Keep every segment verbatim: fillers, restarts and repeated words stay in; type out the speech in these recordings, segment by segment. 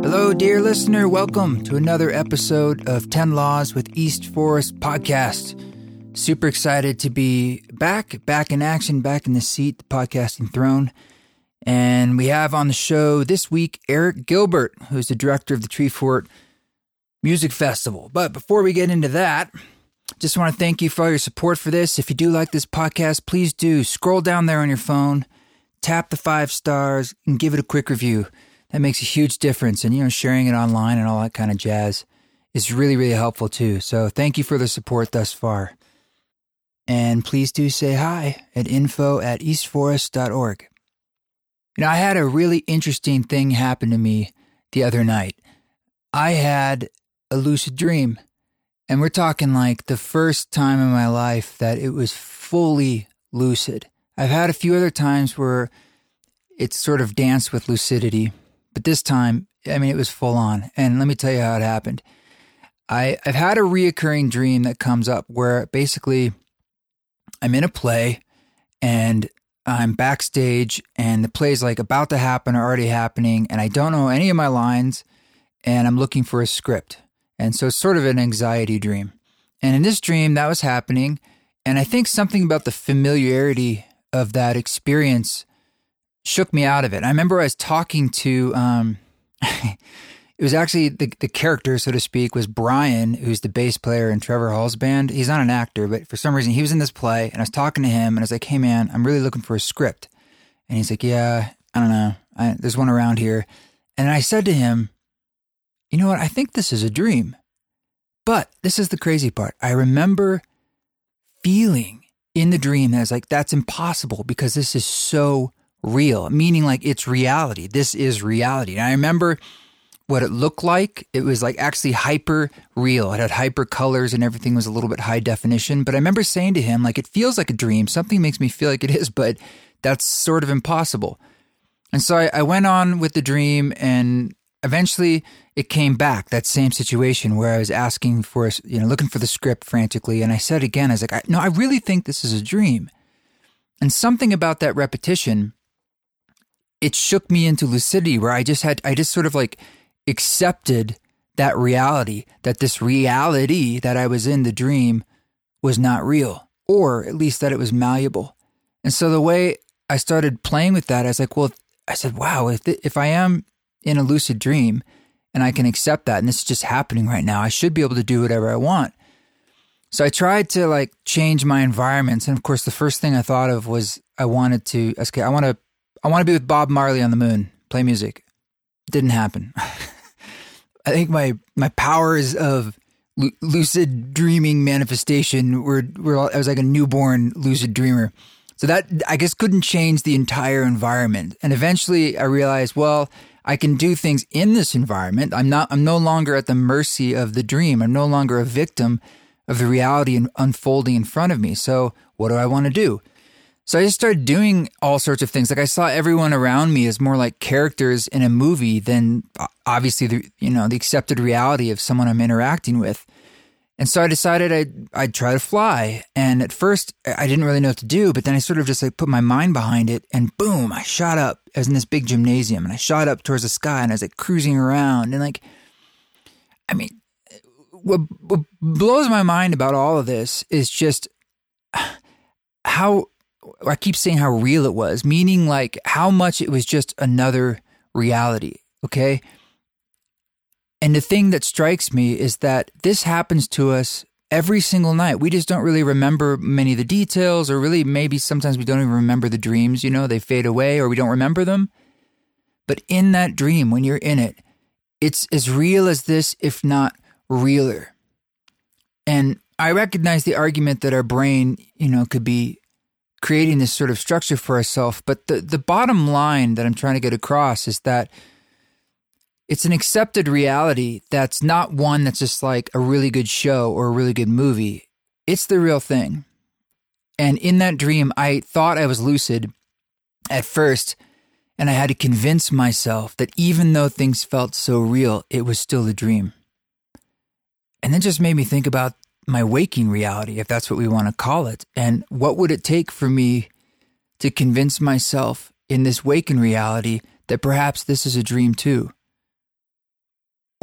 Hello, dear listener. Welcome to another episode of ten Laws with East Forest podcast. Super excited to be back, back in action, back in the seat, the podcasting throne. And we have on the show this week, Eric Gilbert, who's the director of the Treefort Music Festival. But before we get into that, just want to thank you for all your support for this. If you do like this podcast, please do scroll down there on your phone, tap the five stars, and give it a quick review. That makes a huge difference. And, you know, sharing it online and all that kind of jazz is really, really helpful too. So thank you for the support thus far. And please do say hi at info at eastforest dot org. You know, I had a really interesting thing happen to me the other night. I had a lucid dream. And we're talking like the first time in my life that it was fully lucid. I've had a few other times where it's sort of danced with lucidity. But this time, I mean, it was full on. And let me tell you how it happened. I, I've had a reoccurring dream that comes up where basically I'm in a play and I'm backstage and the play's like about to happen or already happening. And I don't know any of my lines and I'm looking for a script. And so it's sort of an anxiety dream. And in this dream, that was happening. And I think something about the familiarity of that experience shook me out of it. I remember I was talking to, um, it was actually the, the character, so to speak, was Brian, who's the bass player in Trevor Hall's band. He's not an actor, but for some reason he was in this play and I was talking to him and I was like, hey man, I'm really looking for a script. And he's like, yeah, I don't know. I, there's one around here. And I said to him, you know what? I think this is a dream. But this is the crazy part. I remember feeling in the dream that I was like, that's impossible because this is so real, meaning like it's reality. This is reality. And I remember what it looked like. It was like actually hyper real. It had hyper colors and everything was a little bit high definition. But I remember saying to him, like, it feels like a dream. Something makes me feel like it is, but that's sort of impossible. And so I, I went on with the dream and eventually it came back, that same situation where I was asking for, you know, looking for the script frantically. And I said again, I was like, I, no, I really think this is a dream. And something about that repetition, it shook me into lucidity where I just had, I just sort of like accepted that reality, that this reality that I was in the dream was not real, or at least that it was malleable. And so the way I started playing with that, I was like, well, I said, wow, if, th- if I am in a lucid dream and I can accept that, and this is just happening right now, I should be able to do whatever I want. So I tried to like change my environments. And of course, the first thing I thought of was I wanted to, okay, I want to, I want to be with Bob Marley on the moon, play music. It didn't happen. I think my, my powers of lu- lucid dreaming manifestation were, were, I was like a newborn lucid dreamer. So that, I guess, couldn't change the entire environment. And eventually I realized, well, I can do things in this environment. I'm not, I'm no longer at the mercy of the dream. I'm no longer a victim of the reality unfolding in front of me. So what do I want to do? So I just started doing all sorts of things. Like I saw everyone around me as more like characters in a movie than obviously the, you know, the accepted reality of someone I'm interacting with. And so I decided I'd, I'd try to fly. And at first I didn't really know what to do, but then I sort of just like put my mind behind it and boom, I shot up. I was in this big gymnasium and I shot up towards the sky and I was like cruising around and like, I mean, what, what blows my mind about all of this is just how, I keep saying how real it was, meaning like how much it was just another reality. Okay. And the thing that strikes me is that this happens to us every single night. We just don't really remember many of the details, or really maybe sometimes we don't even remember the dreams, you know, they fade away or we don't remember them. But in that dream, when you're in it, it's as real as this, if not realer. And I recognize the argument that our brain, you know, could be creating this sort of structure for ourselves. But the, the bottom line that I'm trying to get across is that it's an accepted reality that's not one that's just like a really good show or a really good movie. It's the real thing. And in that dream, I thought I was lucid at first, and I had to convince myself that even though things felt so real, it was still a dream. And then just made me think about my waking reality, if that's what we want to call it. And what would it take for me to convince myself in this waking reality that perhaps this is a dream too?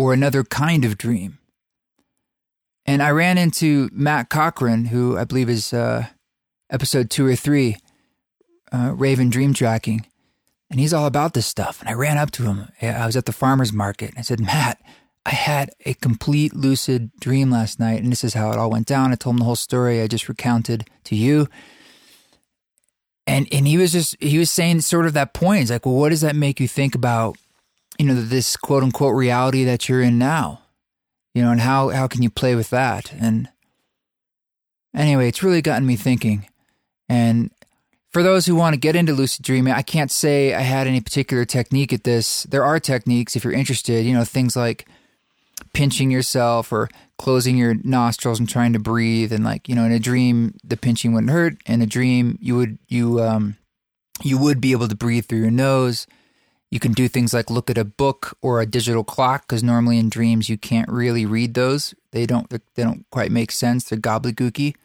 or another kind of dream. And I ran into Matt Cochran, who I believe is uh, episode two or three, uh, Raven Dream Tracking. And he's all about this stuff. And I ran up to him. I was at the farmer's market. And I said, Matt, I had a complete lucid dream last night. And this is how it all went down. I told him the whole story I just recounted to you. And and he was just, he was saying sort of that point. He's like, well, what does that make you think about, you know, this quote unquote reality that you're in now? You know, and how, how can you play with that? And anyway, it's really gotten me thinking. And for those who want to get into lucid dreaming, I can't say I had any particular technique at this. There are techniques if you're interested, you know, things like pinching yourself or closing your nostrils and trying to breathe. And like, you know, in a dream, the pinching wouldn't hurt. In a dream, you would, you, um, you would be able to breathe through your nose. You can do things like look at a book or a digital clock, because normally in dreams, you can't really read those. They don't, they don't quite make sense. They're gobbledygooky.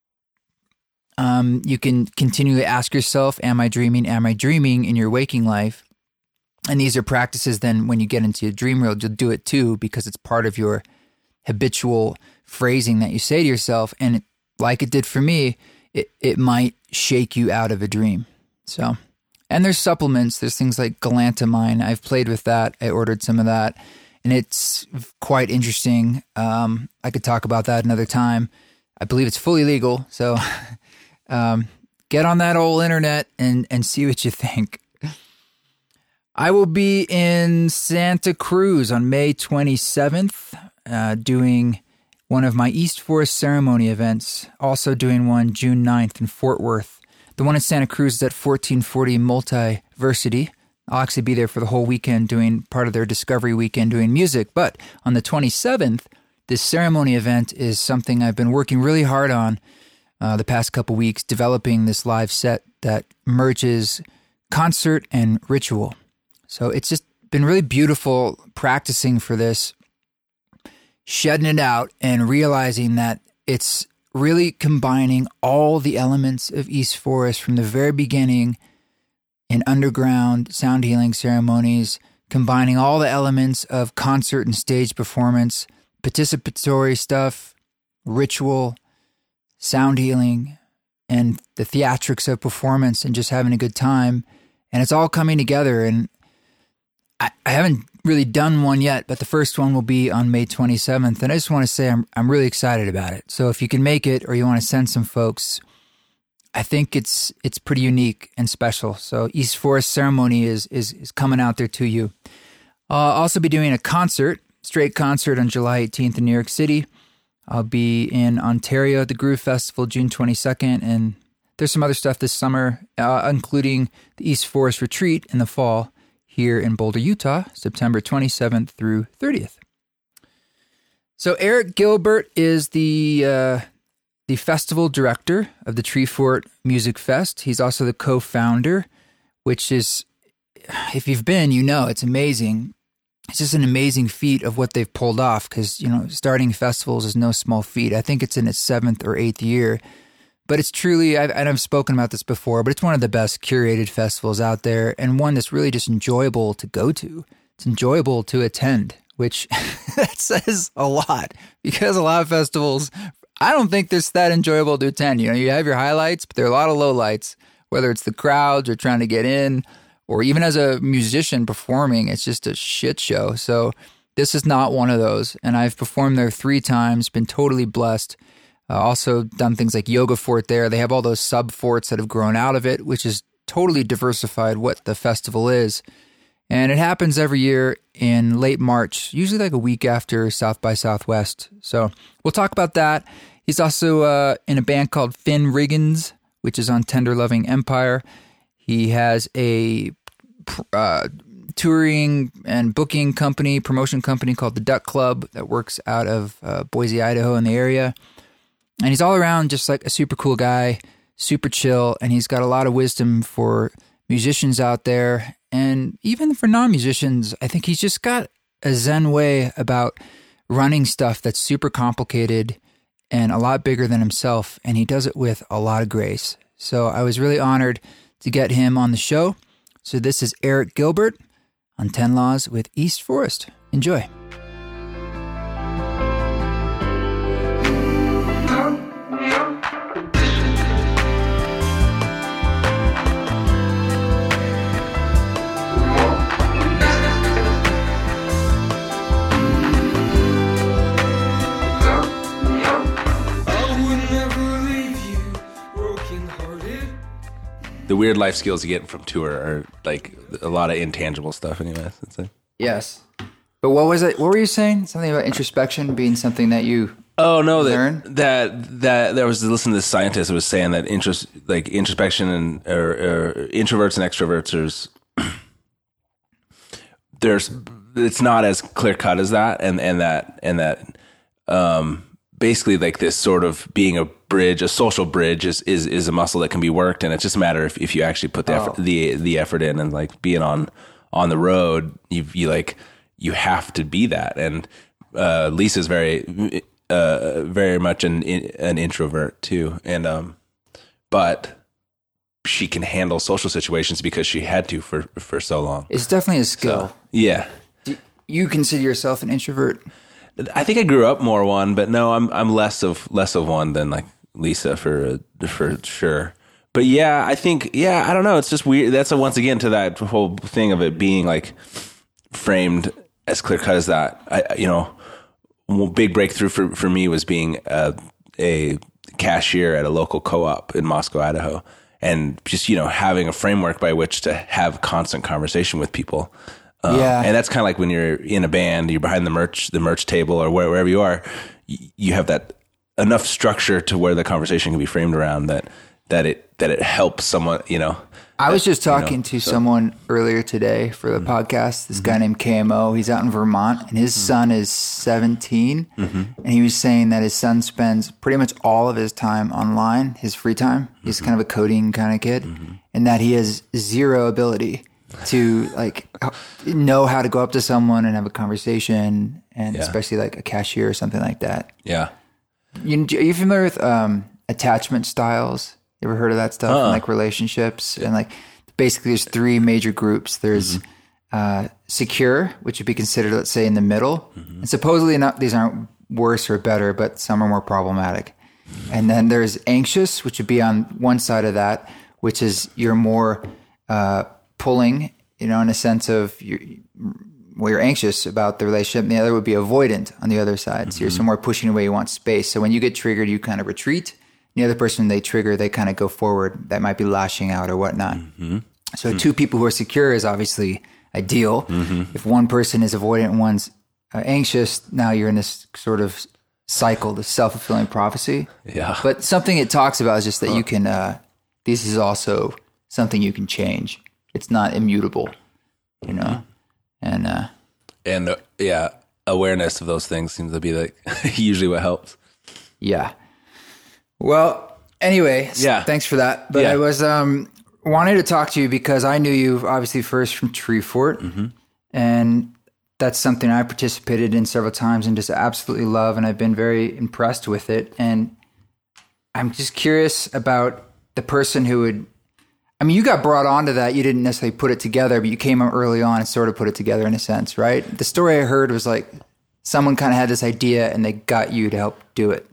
Um, you can continually ask yourself, am I dreaming? Am I dreaming in your waking life? And these are practices then when you get into your dream world, you'll do it too, because it's part of your habitual phrasing that you say to yourself. And it, like it did for me, it, it might shake you out of a dream. So, and there's supplements. There's things like galantamine. I've played with that. I ordered some of that and it's quite interesting. Um, I could talk about that another time. I believe it's fully legal. So, Um, get on that old internet and, and see what you think. I will be in Santa Cruz on May twenty-seventh, uh, doing one of my East Forest ceremony events. Also doing one June ninth in Fort Worth. The one in Santa Cruz is at fourteen forty Multiversity. I'll actually be there for the whole weekend doing part of their Discovery Weekend doing music. But on the twenty-seventh, this ceremony event is something I've been working really hard on Uh, the past couple weeks, developing this live set that merges concert and ritual. So it's just been really beautiful practicing for this, shedding it out and realizing that it's really combining all the elements of East Forest from the very beginning in underground sound healing ceremonies, combining all the elements of concert and stage performance, participatory stuff, ritual, sound healing, and the theatrics of performance and just having a good time. And it's all coming together. And I, I haven't really done one yet, but the first one will be on May twenty-seventh. And I just want to say I'm I'm really excited about it. So if you can make it or you want to send some folks, I think it's it's pretty unique and special. So East Forest Ceremony is is, is coming out there to you. I'll also be doing a concert, straight concert on July eighteenth in New York City. I'll be in Ontario at the Groove Festival June twenty-second, and there's some other stuff this summer, uh, including the East Forest Retreat in the fall here in Boulder, Utah, September twenty-seventh through thirtieth. So Eric Gilbert is the uh, the festival director of the Treefort Music Fest. He's also the co-founder, which is, if you've been, you know, it's amazing. It's just an amazing feat of what they've pulled off because, you know, starting festivals is no small feat. I think it's in its seventh or eighth year, but it's truly, I've, and I've spoken about this before, but it's one of the best curated festivals out there and one that's really just enjoyable to go to. It's enjoyable to attend, which that says a lot because a lot of festivals, I don't think they're that enjoyable to attend. You know, you have your highlights, but there are a lot of lowlights, whether it's the crowds or trying to get in, or even as a musician performing, it's just a shit show. So this is not one of those. And I've performed there three times, been totally blessed. Uh, also done things like Yoga Fort there. They have all those sub-forts that have grown out of it, which is totally diversified what the festival is. And it happens every year in late March, usually like a week after South by Southwest. So we'll talk about that. He's also uh, in a band called Finn Riggins, which is on Tender Loving Empire. He has a uh, touring and booking company, promotion company called the Duck Club that works out of uh, Boise, Idaho in the area. And he's all around just like a super cool guy, super chill, and he's got a lot of wisdom for musicians out there. And even for non-musicians, I think he's just got a zen way about running stuff that's super complicated and a lot bigger than himself. And he does it with a lot of grace. So I was really honored to get him on the show. So this is Eric Gilbert on ten Laws with East Forest. Enjoy. the weird life skills you get from tour are like a lot of intangible stuff anyways. It's like, yes. But what was it? What were you saying? Something about introspection being something that you oh no, learn? that, that, that, there was listening to this scientist who was saying that intros, like introspection and, or, or introverts and extroverts, there's, there's, it's not as clear cut as that. And, and that, and that, um, basically like this sort of being a bridge, a social bridge is, is, is a muscle that can be worked. And it's just a matter if, if you actually put the oh. effort, the, the effort in, and like being on, on the road, you, you like, you have to be that. And, uh, Lisa's very, uh, very much an, an introvert too. And, um, but she can handle social situations because she had to for, for so long. It's definitely a skill. So, yeah. Do you consider yourself an introvert? I think I grew up more one, but no, I'm I'm less of less of one than like Lisa for for sure. But yeah, I think yeah, I don't know. It's just weird. That's a, once again to that whole thing of it being like framed as clear cut as that. I you know, one big breakthrough for for me was being a, a cashier at a local co-op in Moscow, Idaho, and just you know having a framework by which to have constant conversation with people. Um, yeah. And that's kind of like when you're in a band, you're behind the merch, the merch table or where, wherever you are, you, you have that enough structure to where the conversation can be framed around that, that it, that it helps someone, you know. I was just talking you know, to so. someone earlier today for the mm-hmm. podcast, this mm-hmm. guy named K M O. He's out in Vermont and his mm-hmm. son is seventeen. Mm-hmm. And he was saying that his son spends pretty much all of his time online, his free time. He's mm-hmm. kind of a coding kind of kid mm-hmm. and that he has zero ability to like know how to go up to someone and have a conversation, and yeah. especially like a cashier or something like that. Yeah. You, are you familiar with um, attachment styles? You ever heard of that stuff? Uh-uh. In, like relationships yeah. and like basically there's three major groups. There's mm-hmm. uh, secure, which would be considered, let's say, in the middle. Mm-hmm. And supposedly not, these aren't worse or better, but some are more problematic. And then there's anxious, which would be on one side of that, which is you're more uh, pulling, you know, in a sense of you're, well, you're anxious about the relationship, and the other would be avoidant on the other side. Mm-hmm. So you're somewhere pushing away, you want space. So when you get triggered, you kind of retreat. The other person they trigger, they kind of go forward. That might be lashing out or whatnot. Mm-hmm. So mm-hmm. two people who are secure is obviously ideal. Mm-hmm. If one person is avoidant and one's uh, anxious, now you're in this sort of cycle, the self-fulfilling prophecy. Yeah. But something it talks about is just that huh. you can, uh, this is also something you can change. It's not immutable, you know? Mm-hmm. And, uh, and uh, yeah, awareness of those things seems to be like usually what helps. Yeah. Well, anyway, yeah. thanks for that. But yeah. I was, um, wanting to talk to you because I knew you obviously first from Treefort, mm-hmm. and that's something I participated in several times and just absolutely love. And I've been very impressed with it. And I'm just curious about the person who would, I mean, you got brought onto that. You didn't necessarily put it together, but you came up early on and sort of put it together in a sense, right? The story I heard was like someone kind of had this idea and they got you to help do it.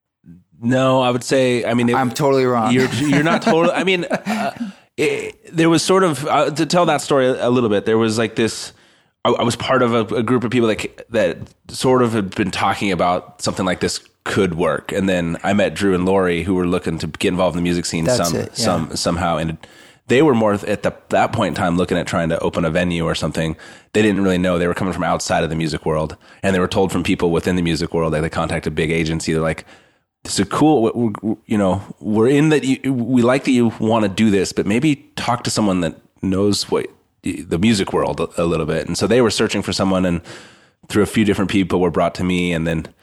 No, I would say, I mean, it, I'm totally wrong. You're, you're not totally, I mean, uh, it, there was sort of, uh, to tell that story a little bit, there was like this, I, I was part of a, a group of people that, that sort of had been talking about something like this could work. And then I met Drew and Lori, who were looking to get involved in the music scene That's some, it, yeah. some, somehow. And they were more at the, that point in time looking at trying to open a venue or something. They didn't really know. They were coming from outside of the music world, and they were told from people within the music world, like they contacted a big agency. They're like, this is cool. We're, we're, you know, we're in that. You, we like that you want to do this, but maybe talk to someone that knows what the music world a, a little bit. And so they were searching for someone, and through a few different people were brought to me. And then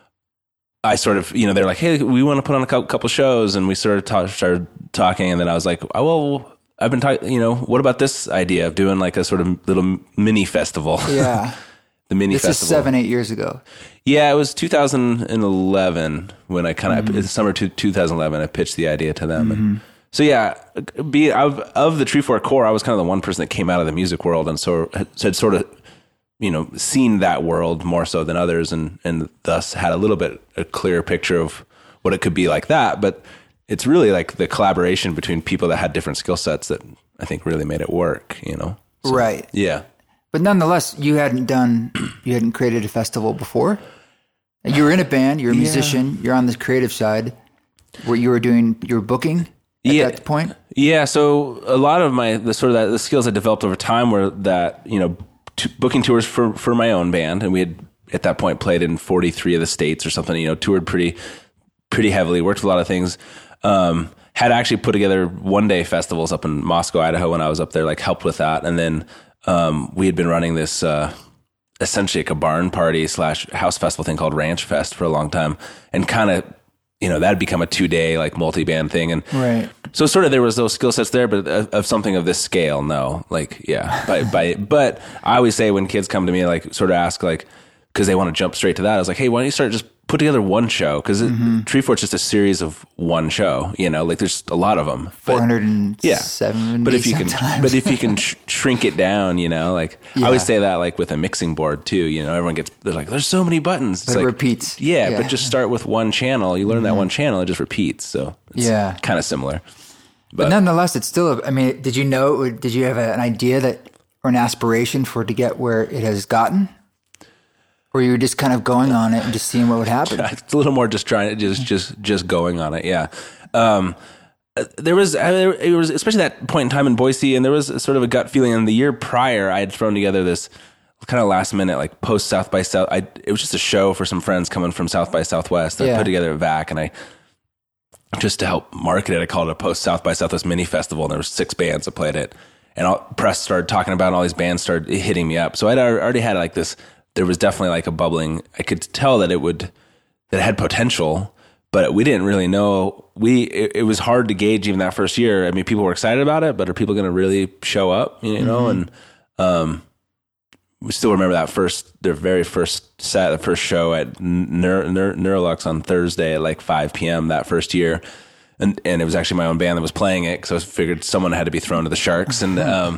I sort of, you know, they're like, hey, we want to put on a couple shows. And we sort of ta- started talking. And then I was like, oh, well, I've been talking, you know, what about this idea of doing like a sort of little mini festival? Yeah. The mini this festival. This is seven, eight years ago. Yeah, it was two thousand eleven when I kind of, mm-hmm. summer to two thousand eleven, I pitched the idea to them. Mm-hmm. And so yeah, be of, of the Treefort core, I was kind of the one person that came out of the music world, and so had sort of, you know, seen that world more so than others, and, and thus had a little bit a clearer picture of what it could be like that. But it's really like the collaboration between people that had different skill sets that I think really made it work, you know? So, right. Yeah. But nonetheless, you hadn't done, you hadn't created a festival before. You were in a band, you're a musician, yeah. You're on the creative side, where you were doing, you were booking. at yeah. that point? Yeah. So a lot of my, the sort of that, the skills I developed over time were that, you know, t- booking tours for, for my own band. And we had at that point played in forty-three of the states or something, you know, toured pretty, pretty heavily, worked with a lot of things. Um, had actually put together one day festivals up in Moscow, Idaho when I was up there, like helped with that. And then, um, we had been running this, uh, essentially like a barn party slash house festival thing called Ranch Fest for a long time, and kind of, you know, that'd become a two day like multi-band thing. And right. So sort of there was those skill sets there, but of, of something of this scale, no, like, yeah, by, by, but I always say when kids come to me, like sort of ask like, cause they want to jump straight to that. I was like, hey, why don't you start just put together one show? Cause mm-hmm. Treefort's just a series of one show, you know, like there's a lot of them. four hundred seventy yeah. But if you sometimes. can, but if you can sh- shrink it down, you know, like yeah. I always say that like with a mixing board too, you know, everyone gets, they're like, there's so many buttons. It's but like, it repeats. Yeah, yeah. But just start with one channel. You learn mm-hmm. that one channel, it just repeats. So it's yeah. kind of similar. But, but nonetheless, it's still, I mean, did you know, did you have an idea that, or an aspiration for it to get where it has gotten? Or you were just kind of going on it and just seeing what would happen? It's a little more just trying to just, just, just going on it. Yeah. Um, there was, it was especially that point in time in Boise, and there was sort of a gut feeling. And the year prior, I had thrown together this kind of last minute, like post South by South. I, it was just a show for some friends coming from South by Southwest that yeah. I put together a V A C, and I, just to help market it, I called it a post South by Southwest mini festival, and there were six bands that played it. And all, press started talking about it, and all these bands started hitting me up. So I'd already had like this, there was definitely like a bubbling, I could tell that it would, that it had potential, but we didn't really know. We, it, it was hard to gauge even that first year. I mean, people were excited about it, but are people going to really show up, you know? Mm-hmm. And, um, we still remember that first, their very first set, the first show at Neur, Neur, Neurolux on Thursday at like five p.m. that first year. And, and it was actually my own band that was playing it, because I figured someone had to be thrown to the sharks. And, um,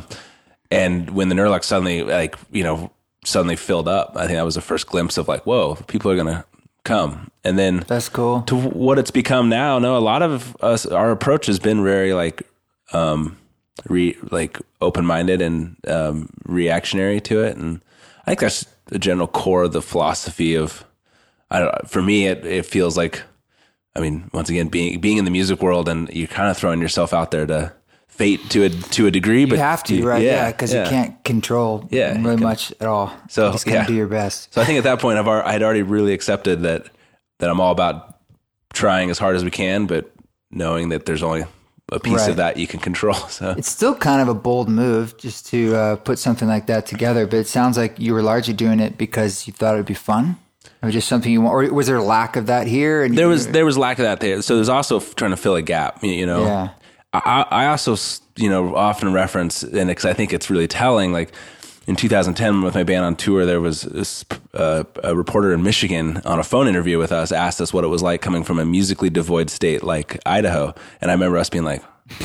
and when the Neurolux suddenly, like, you know, suddenly filled up, I think that was the first glimpse of like, whoa, people are going to come. And then that's cool. To what it's become now. No, a lot of us, our approach has been very like, um, re like open-minded and, um, reactionary to it. And I think that's the general core of the philosophy of, I don't, for me, it, it feels like, I mean, once again, being, being in the music world, and you're kind of throwing yourself out there to fate to a, to a degree, you but have to, you, right? Yeah. Yeah. Cause yeah. you can't control yeah, really can, much at all. So you just gotta yeah. do your best. So I think at that point I've, I had already really accepted that, that I'm all about trying as hard as we can, but knowing that there's only a piece right. of that you can control. So it's still kind of a bold move just to uh, put something like that together, but it sounds like you were largely doing it because you thought it would be fun. Or just something you want, or was there a lack of that here? And there was, there was lack of that there. So there's also trying to fill a gap, you know? Yeah. I, I also, you know, often reference, and because I think it's really telling, like in two thousand ten with my band on tour, there was this, uh, a reporter in Michigan on a phone interview with us, asked us what it was like coming from a musically devoid state like Idaho. And I remember us being like,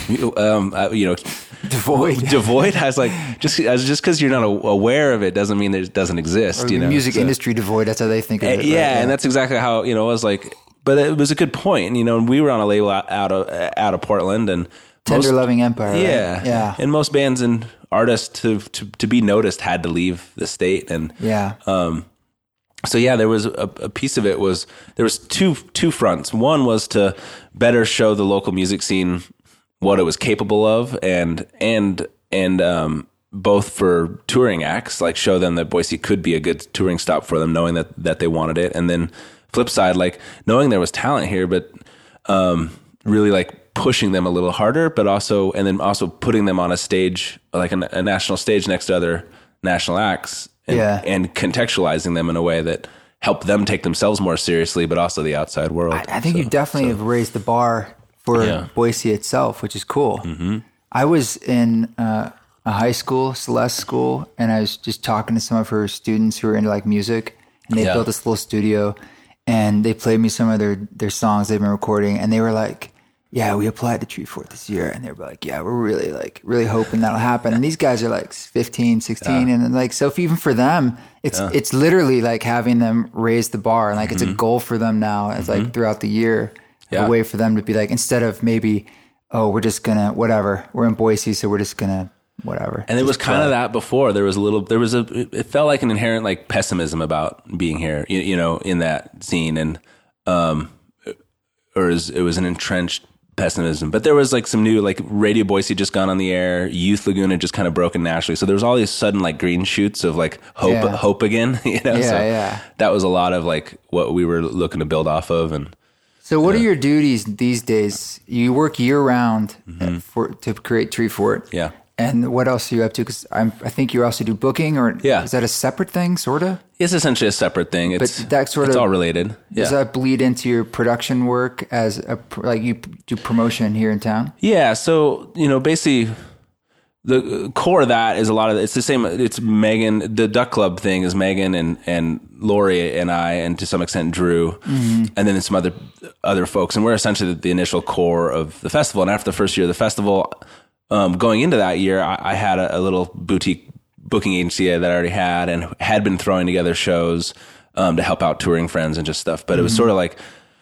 um, uh, you know, devoid, devoid. I was like, just, just because you're not aware of it doesn't mean that it doesn't exist. Or you know, music so, industry devoid. That's how they think of it. Uh, yeah, right? yeah, and that's exactly how, you know, it was like. But it was a good point, you know. And we were on a label out, out of out of Portland, and Tender most, Loving Empire. Yeah, right? yeah. And most bands and artists to, to to be noticed had to leave the state, and yeah. Um, so yeah, there was a, a piece of it was there was two two fronts. One was to better show the local music scene what it was capable of, and and and um, both for touring acts, like show them that Boise could be a good touring stop for them, knowing that that they wanted it, and then. Flip side, like knowing there was talent here, but um, really like pushing them a little harder, but also, and then also putting them on a stage, like a, a national stage next to other national acts, and, yeah. and contextualizing them in a way that helped them take themselves more seriously, but also the outside world. I, I think so, you definitely so. have raised the bar for yeah. Boise itself, which is cool. Mm-hmm. I was in uh, a high school, Celeste school, and I was just talking to some of her students who were into like music, and they yeah. built this little studio. And they played me some of their, their songs they've been recording, and they were like, yeah, we applied to Treefort this year. And they were like, yeah, we're really like, really hoping that'll happen. And these guys are like fifteen, sixteen. Yeah. And like, so if, even for them, it's, yeah. it's literally like having them raise the bar. And like, mm-hmm. it's a goal for them now. It's mm-hmm. like throughout the year, yeah. a way for them to be like, instead of maybe, oh, we're just gonna, whatever, we're in Boise, so we're just gonna, whatever. And it was kind of that before. There was a little, there was a, it felt like an inherent like pessimism about being here, you, you know, in that scene. And, um, or it was, it was an entrenched pessimism. But there was like some new, like Radio Boise just gone on the air. Youth Lagoon had just kind of broken naturally. So there was all these sudden like green shoots of like hope, Yeah. hope again. You know, Yeah, so yeah. that was a lot of like what we were looking to build off of. And So what are your duties these days? You work year round Mm-hmm. for to create Tree Fort. yeah. And what else are you up to? Because I'm, I think you also do booking, or Yeah. is that a separate thing, sort of? It's essentially a separate thing. It's that sort it's of- all related. Yeah. Does that bleed into your production work as a pr- like you do promotion here in town? Yeah. So, you know, basically the core of that is a lot of, it's the same. It's Megan, the Duck Club thing is Megan and, and Lori and I, and to some extent Drew, mm-hmm. and then some other, other folks. And we're essentially the, the initial core of the festival. And after the first year of the festival, um, going into that year, I, I had a, a little boutique booking agency that I already had and had been throwing together shows, um, to help out touring friends and just stuff. But mm-hmm. it was sort of like,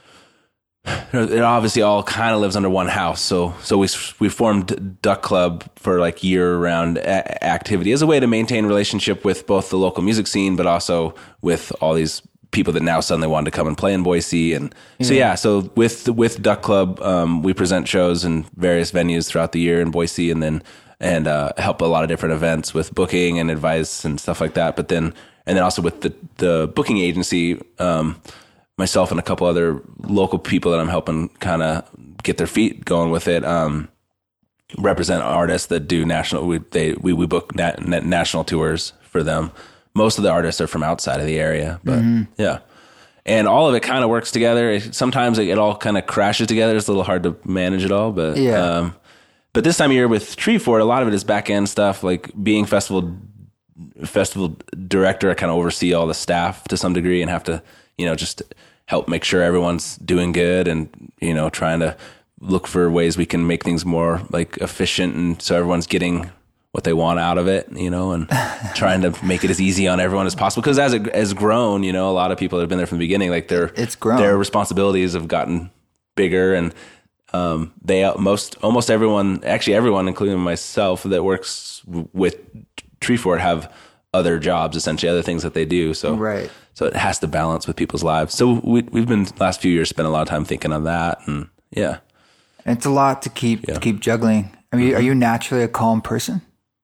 it obviously all kind of lives under one house. So, so we, we formed Duck Club for like year round a- activity as a way to maintain relationship with both the local music scene, but also with all these people that now suddenly wanted to come and play in Boise. And yeah. so, yeah, so with, with Duck Club, um, we present shows in various venues throughout the year in Boise, and then, and, uh, help a lot of different events with booking and advice and stuff like that. But then, and then also with the, the booking agency, um, myself and a couple other local people that I'm helping kind of get their feet going with it, um, represent artists that do national, we, they, we, we book nat, nat, national tours for them. Most of the artists are from outside of the area, but mm-hmm. yeah. And all of it kind of works together. It, sometimes it, it all kind of crashes together. It's a little hard to manage it all, but, yeah. um, but this time of year with Tree Fort, a lot of it is back end stuff, like being festival, festival director. I kind of oversee all the staff to some degree and have to, you know, just help make sure everyone's doing good, and, you know, trying to look for ways we can make things more like efficient, and so everyone's getting what they want out of it, you know, and trying to make it as easy on everyone as possible. Because as it as grown, you know, a lot of people that have been there from the beginning, like their it's grown. Their responsibilities have gotten bigger, and um, they most almost everyone, actually everyone, including myself, that works w- with Tree Fort have other jobs, essentially other things that they do. So right. So it has to balance with people's lives. So we we've been last few years spent a lot of time thinking on that, and yeah, and it's a lot to keep yeah. to keep juggling. I mean, mm-hmm. are you naturally a calm person?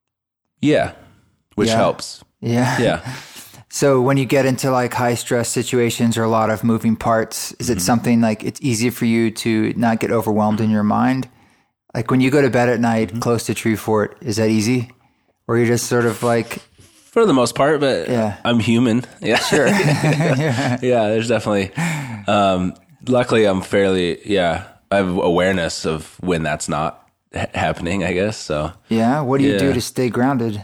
Yeah, which yeah. helps. Yeah, yeah. So when you get into like high stress situations or a lot of moving parts, is it mm-hmm. something like it's easy for you to not get overwhelmed in your mind? Like when you go to bed at night mm-hmm. close to Tree Fort, is that easy, or you're just sort of like? For the most part, but yeah. I'm human. Yeah, sure. yeah. yeah, there's definitely. Um, luckily, I'm fairly. Yeah, I have awareness of when that's not ha- happening, I guess. So yeah, what do you yeah. do to stay grounded?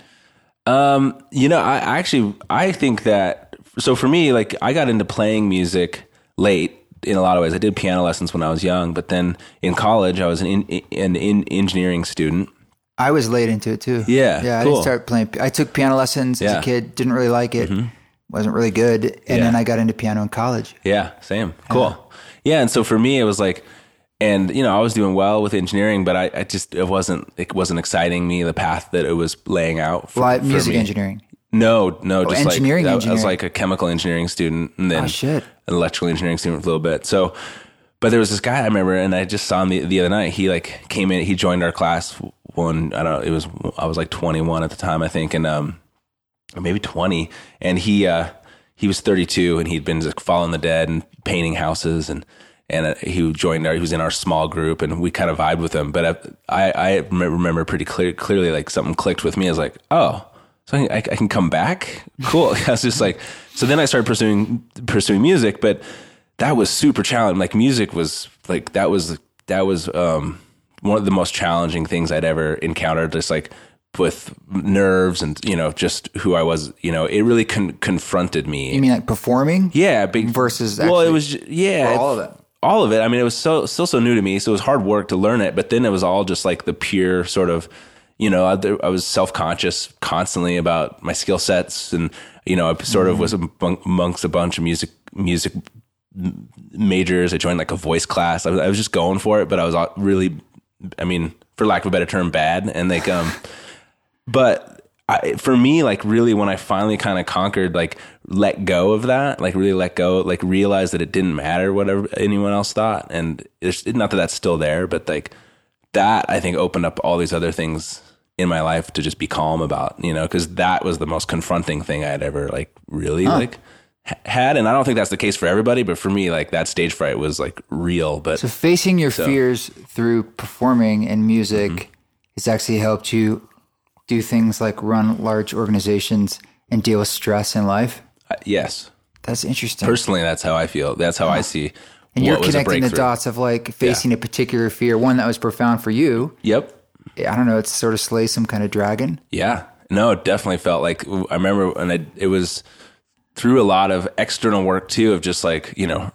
Um, you know, I, I actually I think that. So for me, like I got into playing music late in a lot of ways. I did piano lessons when I was young, but then in college, I was an in, an in engineering student. I was late into it too. Yeah, yeah. I cool. didn't start playing. I took piano lessons as yeah. a kid. Didn't really like it. Mm-hmm. Wasn't really good. And yeah. then I got into piano in college. Yeah, same. Cool. Yeah. yeah, and so for me, it was like, and you know, I was doing well with engineering, but I, I just it wasn't it wasn't exciting me the path that it was laying out. For, well, for music me. engineering. No, no, oh, just engineering, like engineering. I was like a chemical engineering student, and then oh, shit. an electrical engineering student for a little bit. So. But there was this guy I remember, and I just saw him the, the other night. He like came in, he joined our class when, I don't know, it was, I was like twenty-one at the time, I think, and, um, or maybe twenty. And he, uh, he was thirty-two, and he'd been like following the dead and painting houses, and, and uh, he joined our, he was in our small group, and we kind of vibed with him. But I, I remember pretty clear, clearly, like something clicked with me. I was like, oh, so I, I can come back? Cool. I was just like, so then I started pursuing, pursuing music, but that was super challenging. Like music was like, that was, that was, um, one of the most challenging things I'd ever encountered, just like with nerves and, you know, just who I was, you know, it really con- confronted me. You mean like performing? Yeah. Big, versus well, it was, yeah. all of it. All of it. I mean, it was so, still so new to me. So it was hard work to learn it, but then it was all just like the pure sort of, you know, I, I was self-conscious constantly about my skill sets, and, you know, I sort mm-hmm. of was amongst a bunch of music, music, majors. I joined like a voice class. I was, I was just going for it, but I was really, I mean, for lack of a better term, bad. And like, um, but I, for me, like really when I finally kind of conquered, like let go of that, like really let go, like realize that it didn't matter whatever anyone else thought. And it's not that that's still there, but like that I think opened up all these other things in my life to just be calm about, you know, because that was the most confronting thing I had ever like really huh. like had. And I don't think that's the case for everybody, but for me, like that stage fright was like real. But so facing your so, fears through performing and music mm-hmm. has actually helped you do things like run large organizations and deal with stress in life. Uh, yes. That's interesting. Personally, that's how I feel. That's how oh. I see. And you're connecting the dots of like facing yeah. a particular fear, one that was profound for you. Yep. I don't know. It's sort of slay some kind of dragon. Yeah. No, it definitely felt like, I remember when I, it was through a lot of external work too, of just like, you know,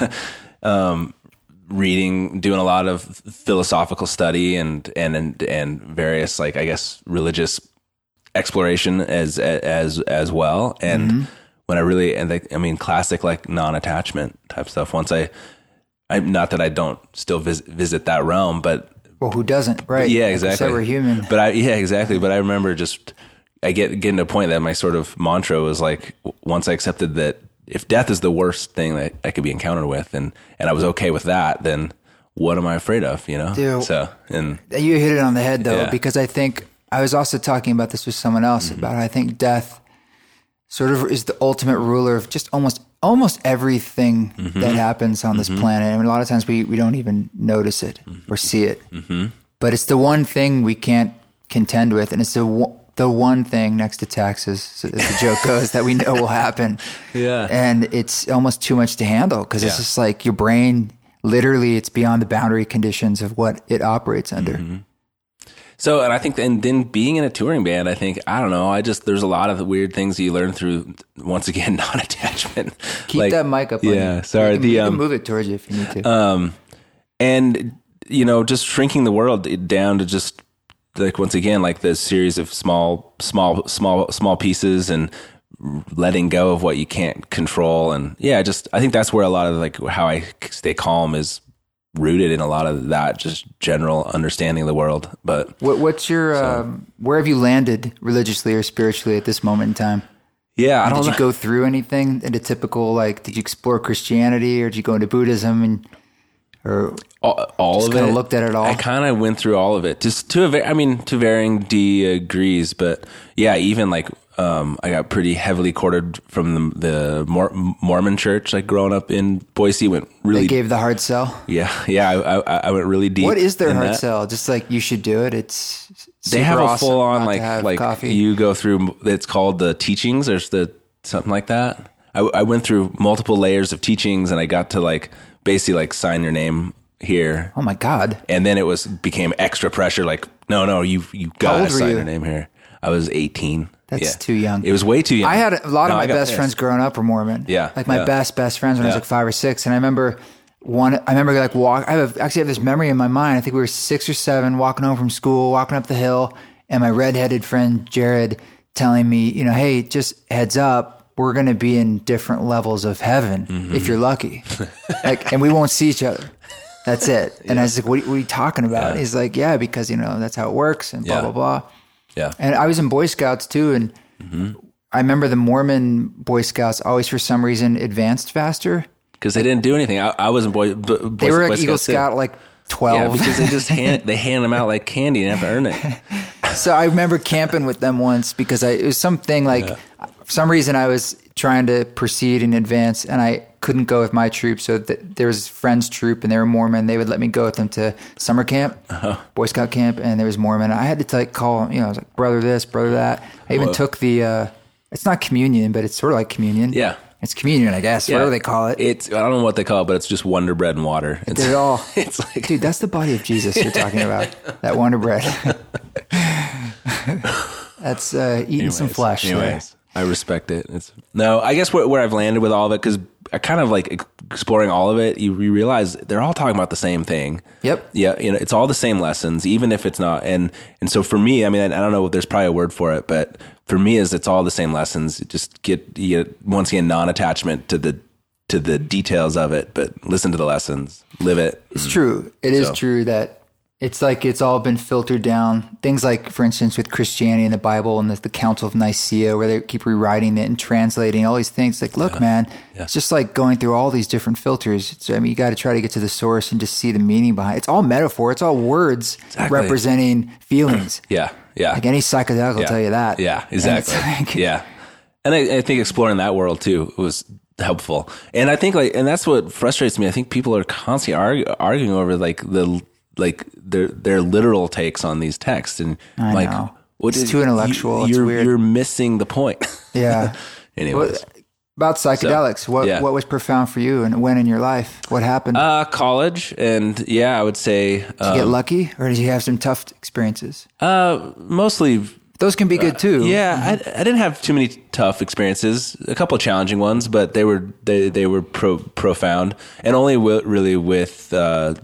um, reading, doing a lot of philosophical study and, and, and, and various, like, I guess, religious exploration as, as, as well. And mm-hmm. when I really, and they, I mean, classic, like non-attachment type stuff. Once I, I, not that I don't still visit, visit that realm, but well, who doesn't, right? Yeah, exactly. Like we're human. But I, yeah, exactly. But I remember just, I get getting to a point that my sort of mantra was like, once I accepted that if death is the worst thing that I could be encountered with, and, and I was okay with that, then what am I afraid of, you know? Dude, so, and you hit it on the head though, yeah. because I think I was also talking about this with someone else mm-hmm. about how I think death sort of is the ultimate ruler of just almost almost everything mm-hmm. that happens on this mm-hmm. planet. I mean, a lot of times we, we don't even notice it mm-hmm. or see it, mm-hmm. but it's the one thing we can't contend with. And it's the, the one thing next to taxes, as the joke goes, that we know will happen. Yeah. And it's almost too much to handle because yeah. it's just like your brain, literally it's beyond the boundary conditions of what it operates under. Mm-hmm. So, and I think, and then being in a touring band, I think, I don't know, I just, there's a lot of the weird things you learn through, once again, non-attachment. Keep like, that mic up. Yeah, on sorry. You can, the, you um, can move it towards you if you need to. Um, and, you know, just shrinking the world down to just, like, once again, like this series of small, small, small, small pieces and letting go of what you can't control. And yeah, just, I think that's where a lot of like how I stay calm is rooted in a lot of that, just general understanding of the world. But what, what's your, so. um, where have you landed religiously or spiritually at this moment in time? Yeah. I and don't did know. you go through anything in a typical, like, did you explore Christianity or did you go into Buddhism and, or all, all just of kind it? of looked at it all? I kind of went through all of it, just to a, va- I mean, to varying degrees, but yeah, even like, um, I got pretty heavily courted from the, the Mor- Mormon church, like growing up in Boise. Went really. They gave the hard sell. Yeah, yeah. I, I, I went really deep. What is their hard that. sell? Just like you should do it. It's they have a awesome full on like like coffee. You go through. It's called the teachings. There's the something like that. I, I went through multiple layers of teachings, and I got to like basically like sign your name here. Oh my God! And then it was became extra pressure. Like no, no, you you got to sign you? your name here. I was eighteen. That's yeah. too young. It was way too young. I had a lot no, of my got, best yes. friends growing up were Mormon. Yeah. Like my yeah. best, best friends when yeah. I was like five or six. And I remember one, I remember like walk, I have actually have this memory in my mind. I think we were six or seven walking home from school, walking up the hill, and my redheaded friend Jared telling me, you know, hey, just heads up, we're going to be in different levels of heaven mm-hmm. if you're lucky. Like, and we won't see each other. That's it. And yeah. I was like, what, what are you talking about? Yeah. He's like, yeah, because, you know, that's how it works and blah, yeah. blah, blah. Yeah. And I was in Boy Scouts too. And mm-hmm. I remember the Mormon Boy Scouts always, for some reason, advanced faster. Because they didn't do anything. I, I was in Boy, Boy They were Boy like Eagle Scout Scout at like twelve. Yeah, because they just hand, they hand them out like candy and have to earn it. So I remember camping with them once because I, it was something like, yeah. for some reason I was trying to proceed in advance and I couldn't go with my troop. So th- there was friends troop and they were Mormon. They would let me go with them to summer camp, uh-huh. Boy Scout camp, and there was Mormon. I had to like call, you know, I was like, brother this, brother that. I even Whoa. took the, uh, it's not communion, but it's sort of like communion. Yeah. It's communion, I guess. Yeah. Whatever they call it. It's I don't know what they call it, but it's just Wonder Bread and water. It's They're all. It's like, dude, that's the body of Jesus you're talking about. That Wonder Bread. That's uh, eating anyways, some flesh. Anyways, there. I respect it. It's no, I guess where, where I've landed with all of it, because I kind of like exploring all of it. You, you realize they're all talking about the same thing. Yep. Yeah. You know, it's all the same lessons, even if it's not. And and so for me, I mean, I, I don't know. There's probably a word for it, but for me, is it's all the same lessons. Just get you get, once again non-attachment to the to the details of it, but listen to the lessons, live it. It's true. It is so. true that It's like it's all been filtered down. Things like, for instance, with Christianity and the Bible and the, the Council of Nicaea, where they keep rewriting it and translating all these things. Like, look, yeah. man, yeah. it's just like going through all these different filters. It's, I mean, you got to try to get to the source and just see the meaning behind it. It's all metaphor. It's all words exactly. representing feelings. yeah, yeah. Like any psychedelic will yeah. tell you that. Yeah, exactly. Like, yeah. And I, I think exploring that world, too, was helpful. And I think, like, and that's what frustrates me. I think people are constantly argue, arguing over, like, the... like their their literal takes on these texts, and I like know. What it's is, too intellectual. You, it's you're weird. You're missing the point. Yeah. Anyways, well, about psychedelics, so, what yeah. what was profound for you, and when in your life? What happened? Uh, college, and yeah, I would say. Did um, you get lucky, or did you have some tough experiences? Uh, mostly. Those can be good too. Uh, yeah, I, I didn't have too many tough experiences. A couple of challenging ones, but they were they they were pro, profound, and only w- really with uh,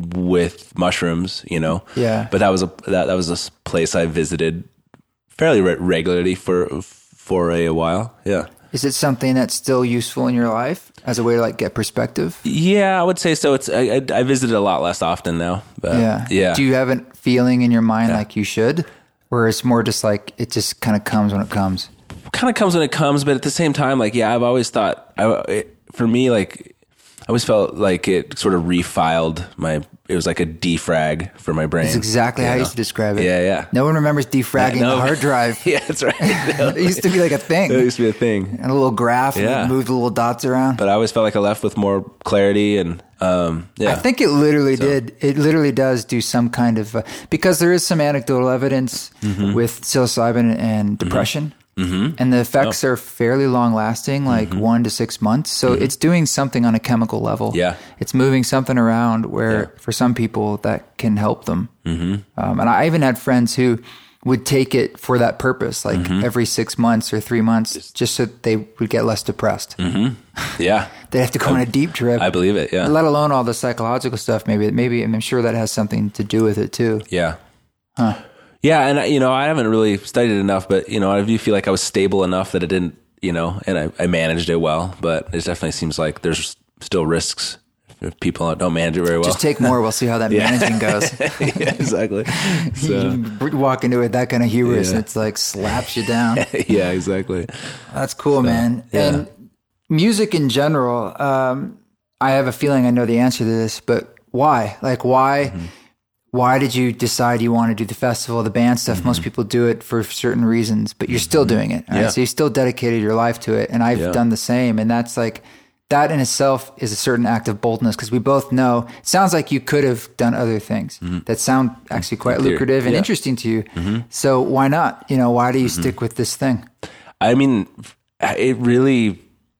with mushrooms, you know. Yeah. But that was a that, that was a place I visited fairly re- regularly for for a, a while. Yeah. Is it something that's still useful in your life as a way to like get perspective? Yeah, I would say so. It's I, I, I visit it a lot less often now. But yeah. Yeah. Do you have a feeling in your mind yeah. like you should? Or it's more just like, it just kind of comes when it comes? Kind of comes when it comes, but at the same time, like, yeah, I've always thought, I, it, for me, like, I always felt like it sort of refiled my, it was like a defrag for my brain. That's exactly how know? I used to describe it. Yeah, yeah. No one remembers defragging no. the hard drive. Yeah, that's right. It used to be like a thing. It used to be a thing. And a little graph, yeah. and move the little dots around. But I always felt like I left with more clarity, and um, yeah. I think it literally so. did. It literally does do some kind of, uh, because there is some anecdotal evidence mm-hmm. with psilocybin and depression. Mm-hmm. And the effects oh. are fairly long lasting, like mm-hmm. one to six months. So mm-hmm. it's doing something on a chemical level. Yeah. It's moving something around where yeah. for some people that can help them. Mm-hmm. Um, and I even had friends who would take it for that purpose, like mm-hmm. every six months or three months, just so they would get less depressed. Mm-hmm. Yeah. They'd have to go on a deep trip. I believe it, yeah. Let alone all the psychological stuff. Maybe, maybe I'm sure that has something to do with it too. Yeah. Huh. Yeah, and you know, I haven't really studied it enough, but you know, I do feel like I was stable enough that it didn't, you know, and I, I managed it well. But it definitely seems like there's still risks if people don't manage it very well. Just take more. We'll see how that yeah. managing goes. Yeah, exactly. So, you walk into it that kind of hubris, yeah. and it's like slaps you down. Yeah, exactly. That's cool, so, man. Yeah. And music in general, um, I have a feeling I know the answer to this, but why? Like, why? Mm-hmm. Why did you decide you want to do the festival, the band stuff? Mm-hmm. Most people do it for certain reasons, but you're still doing it. Right? Yeah. So you still dedicated your life to it. And I've yeah. done the same. And that's like, that in itself is a certain act of boldness, because we both know it sounds like you could have done other things mm-hmm. that sound actually quite Clear. lucrative and yeah. interesting to you. Mm-hmm. So why not? You know, why do you mm-hmm. stick with this thing? I mean, it really,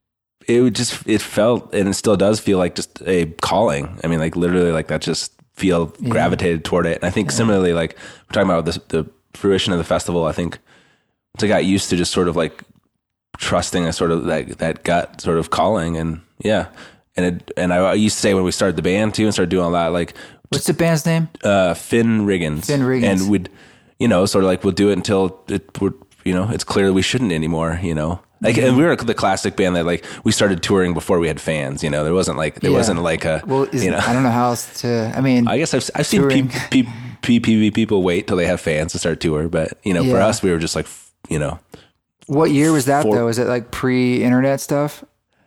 it would just, it felt, and it still does feel like just a calling. I mean, like literally like that just feel yeah. gravitated toward it. And I think yeah. similarly, like we're talking about this, the fruition of the festival, I think once I got used to just sort of like trusting a sort of that, that gut sort of calling. And yeah. And it, and I used to say when we started the band too and started doing all that, like, what's the band's name? Uh, Finn Riggins. Finn Riggins. And we'd, you know, sort of like we'll do it until it would, you know, it's clear that we shouldn't anymore, you know. Like, and we were the classic band that like we started touring before we had fans. You know, there wasn't like there yeah. wasn't like a. Well, is, you know, I don't know how else to. I mean, I guess I've I've seen P, P, P, P V people wait till they have fans to start tour, but you know, yeah. for us, we were just like, you know. What year was that four, though? Was it like pre-internet stuff?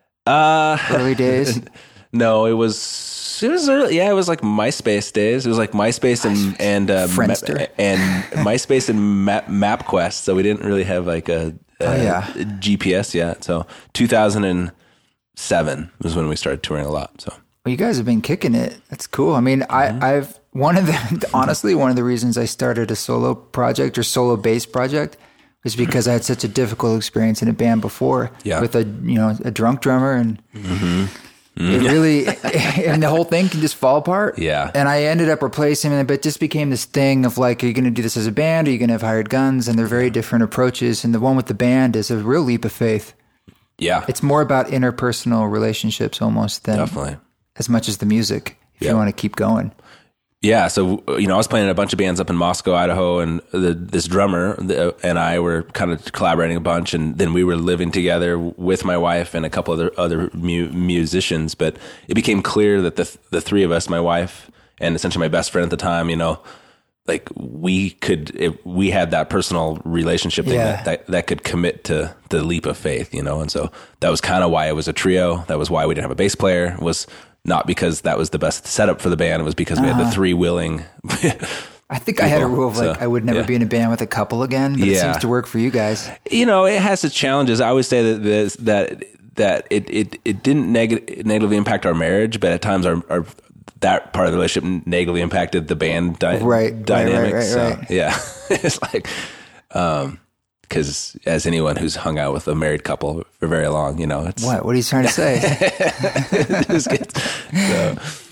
Uh, early days. No, it was. It was early. Yeah, it was like MySpace days. It was like MySpace and and uh, Friendster Ma- and MySpace and Map, MapQuest. So we didn't really have like a. Uh, oh, yeah. G P S yet. So two thousand seven was when we started touring a lot. So well, you guys have been kicking it. That's cool. I mean, mm-hmm. I, I've one of the honestly one of the reasons I started a solo project or solo bass project was because I had such a difficult experience in a band before yeah. with a you know a drunk drummer and. Mm-hmm. It really, and the whole thing can just fall apart. Yeah. And I ended up replacing him, but it just became this thing of like, are you going to do this as a band? Are you going to have hired guns? And they're very different approaches. And the one with the band is a real leap of faith. Yeah. It's more about interpersonal relationships almost than Definitely. as much as the music, if yeah. you want to keep going. Yeah, so you know, I was playing in a bunch of bands up in Moscow, Idaho, and the, this drummer the, and I were kind of collaborating a bunch, and then we were living together with my wife and a couple other other mu- musicians. But it became clear that the the three of us, my wife and essentially my best friend at the time, you know, like we could, if we had that personal relationship thing Yeah. that, that, that could commit to the leap of faith, you know? And so that was kind of why it was a trio. That was why we didn't have a bass player. It was not because that was the best setup for the band. It was because we had the three willing. I think I had a people, rule of like, so, I would never yeah. be in a band with a couple again, but it Yeah. seems to work for you guys. You know, it has its challenges. I always say that this, that that it it, it didn't neg- negatively impact our marriage, but at times our, our that part of the relationship negatively impacted the band di- Right, dynamic. right, right, right, so, right. yeah, it's like, um, because as anyone who's hung out with a married couple for very long, you know, it's What? What are you trying to say? it just gets, so,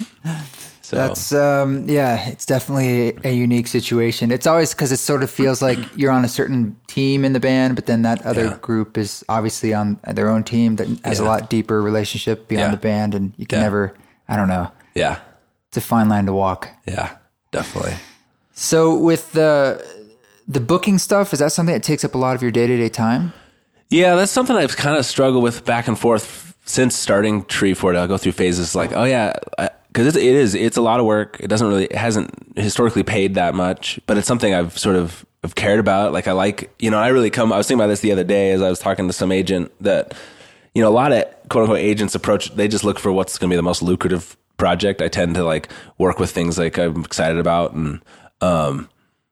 so That's, um, yeah, it's definitely a unique situation. It's always because it sort of feels like you're on a certain team in the band, but then that other Yeah. group is obviously on their own team that has a Yeah. lot deeper relationship beyond Yeah. the band, and you can Yeah. never, I don't know, yeah, it's a fine line to walk. yeah, definitely. So with the the booking stuff, is that something that takes up a lot of your day-to-day time? Yeah, that's something I've kind of struggled with back and forth since starting Tree Fort. I'll go through phases like, oh yeah, because it is, it's a lot of work. It doesn't really, it hasn't historically paid that much, but it's something I've sort of have cared about. Like I like, you know, I really come, I was thinking about this the other day as I was talking to some agent that, you know, a lot of quote unquote agents approach, they just look for what's going to be the most lucrative project. I tend to like work with things like I'm excited about and, um,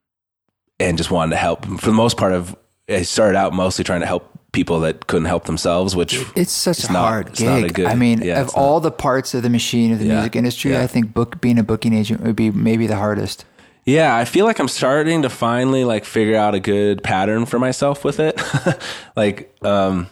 and just wanted to help. For the most part of, I started out mostly trying to help people that couldn't help themselves, which It's such it's a not- hard it's not a gig. good- I mean, yeah, of it's not- all the parts of the machine of the Yeah, music industry, yeah. I think book being a booking agent would be maybe the hardest. Yeah, I feel like I'm starting to finally like figure out a good pattern for myself with it. like, um,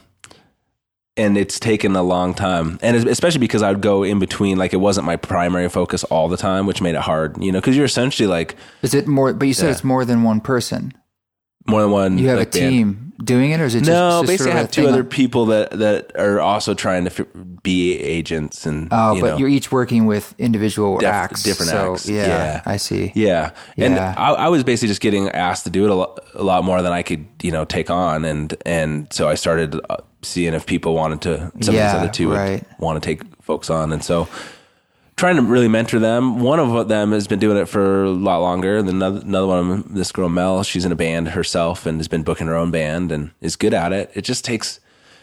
and it's taken a long time, and it's- especially because I would go in between, like it wasn't my primary focus all the time, which made it hard, you know, because you're essentially like Is it more? But you said Yeah. it's more than one person. more than one. You have like, a band. team doing it, or is it just No, just basically sort I of have a two thing other on- people that, that are also trying to f- be agents and, Oh, you but know, you're each working with individual Def- acts, different so, acts. Yeah, Yeah. I see. Yeah. And Yeah. I, I was basically just getting asked to do it a lot, a lot more than I could, you know, take on. And, and so I started uh, seeing if people wanted to, some Yeah, of these other two right. would want to take folks on. And so trying to really mentor them. One of them has been doing it for a lot longer. And another, another one of them, this girl Mel, she's in a band herself and has been booking her own band and is good at it. It just takes,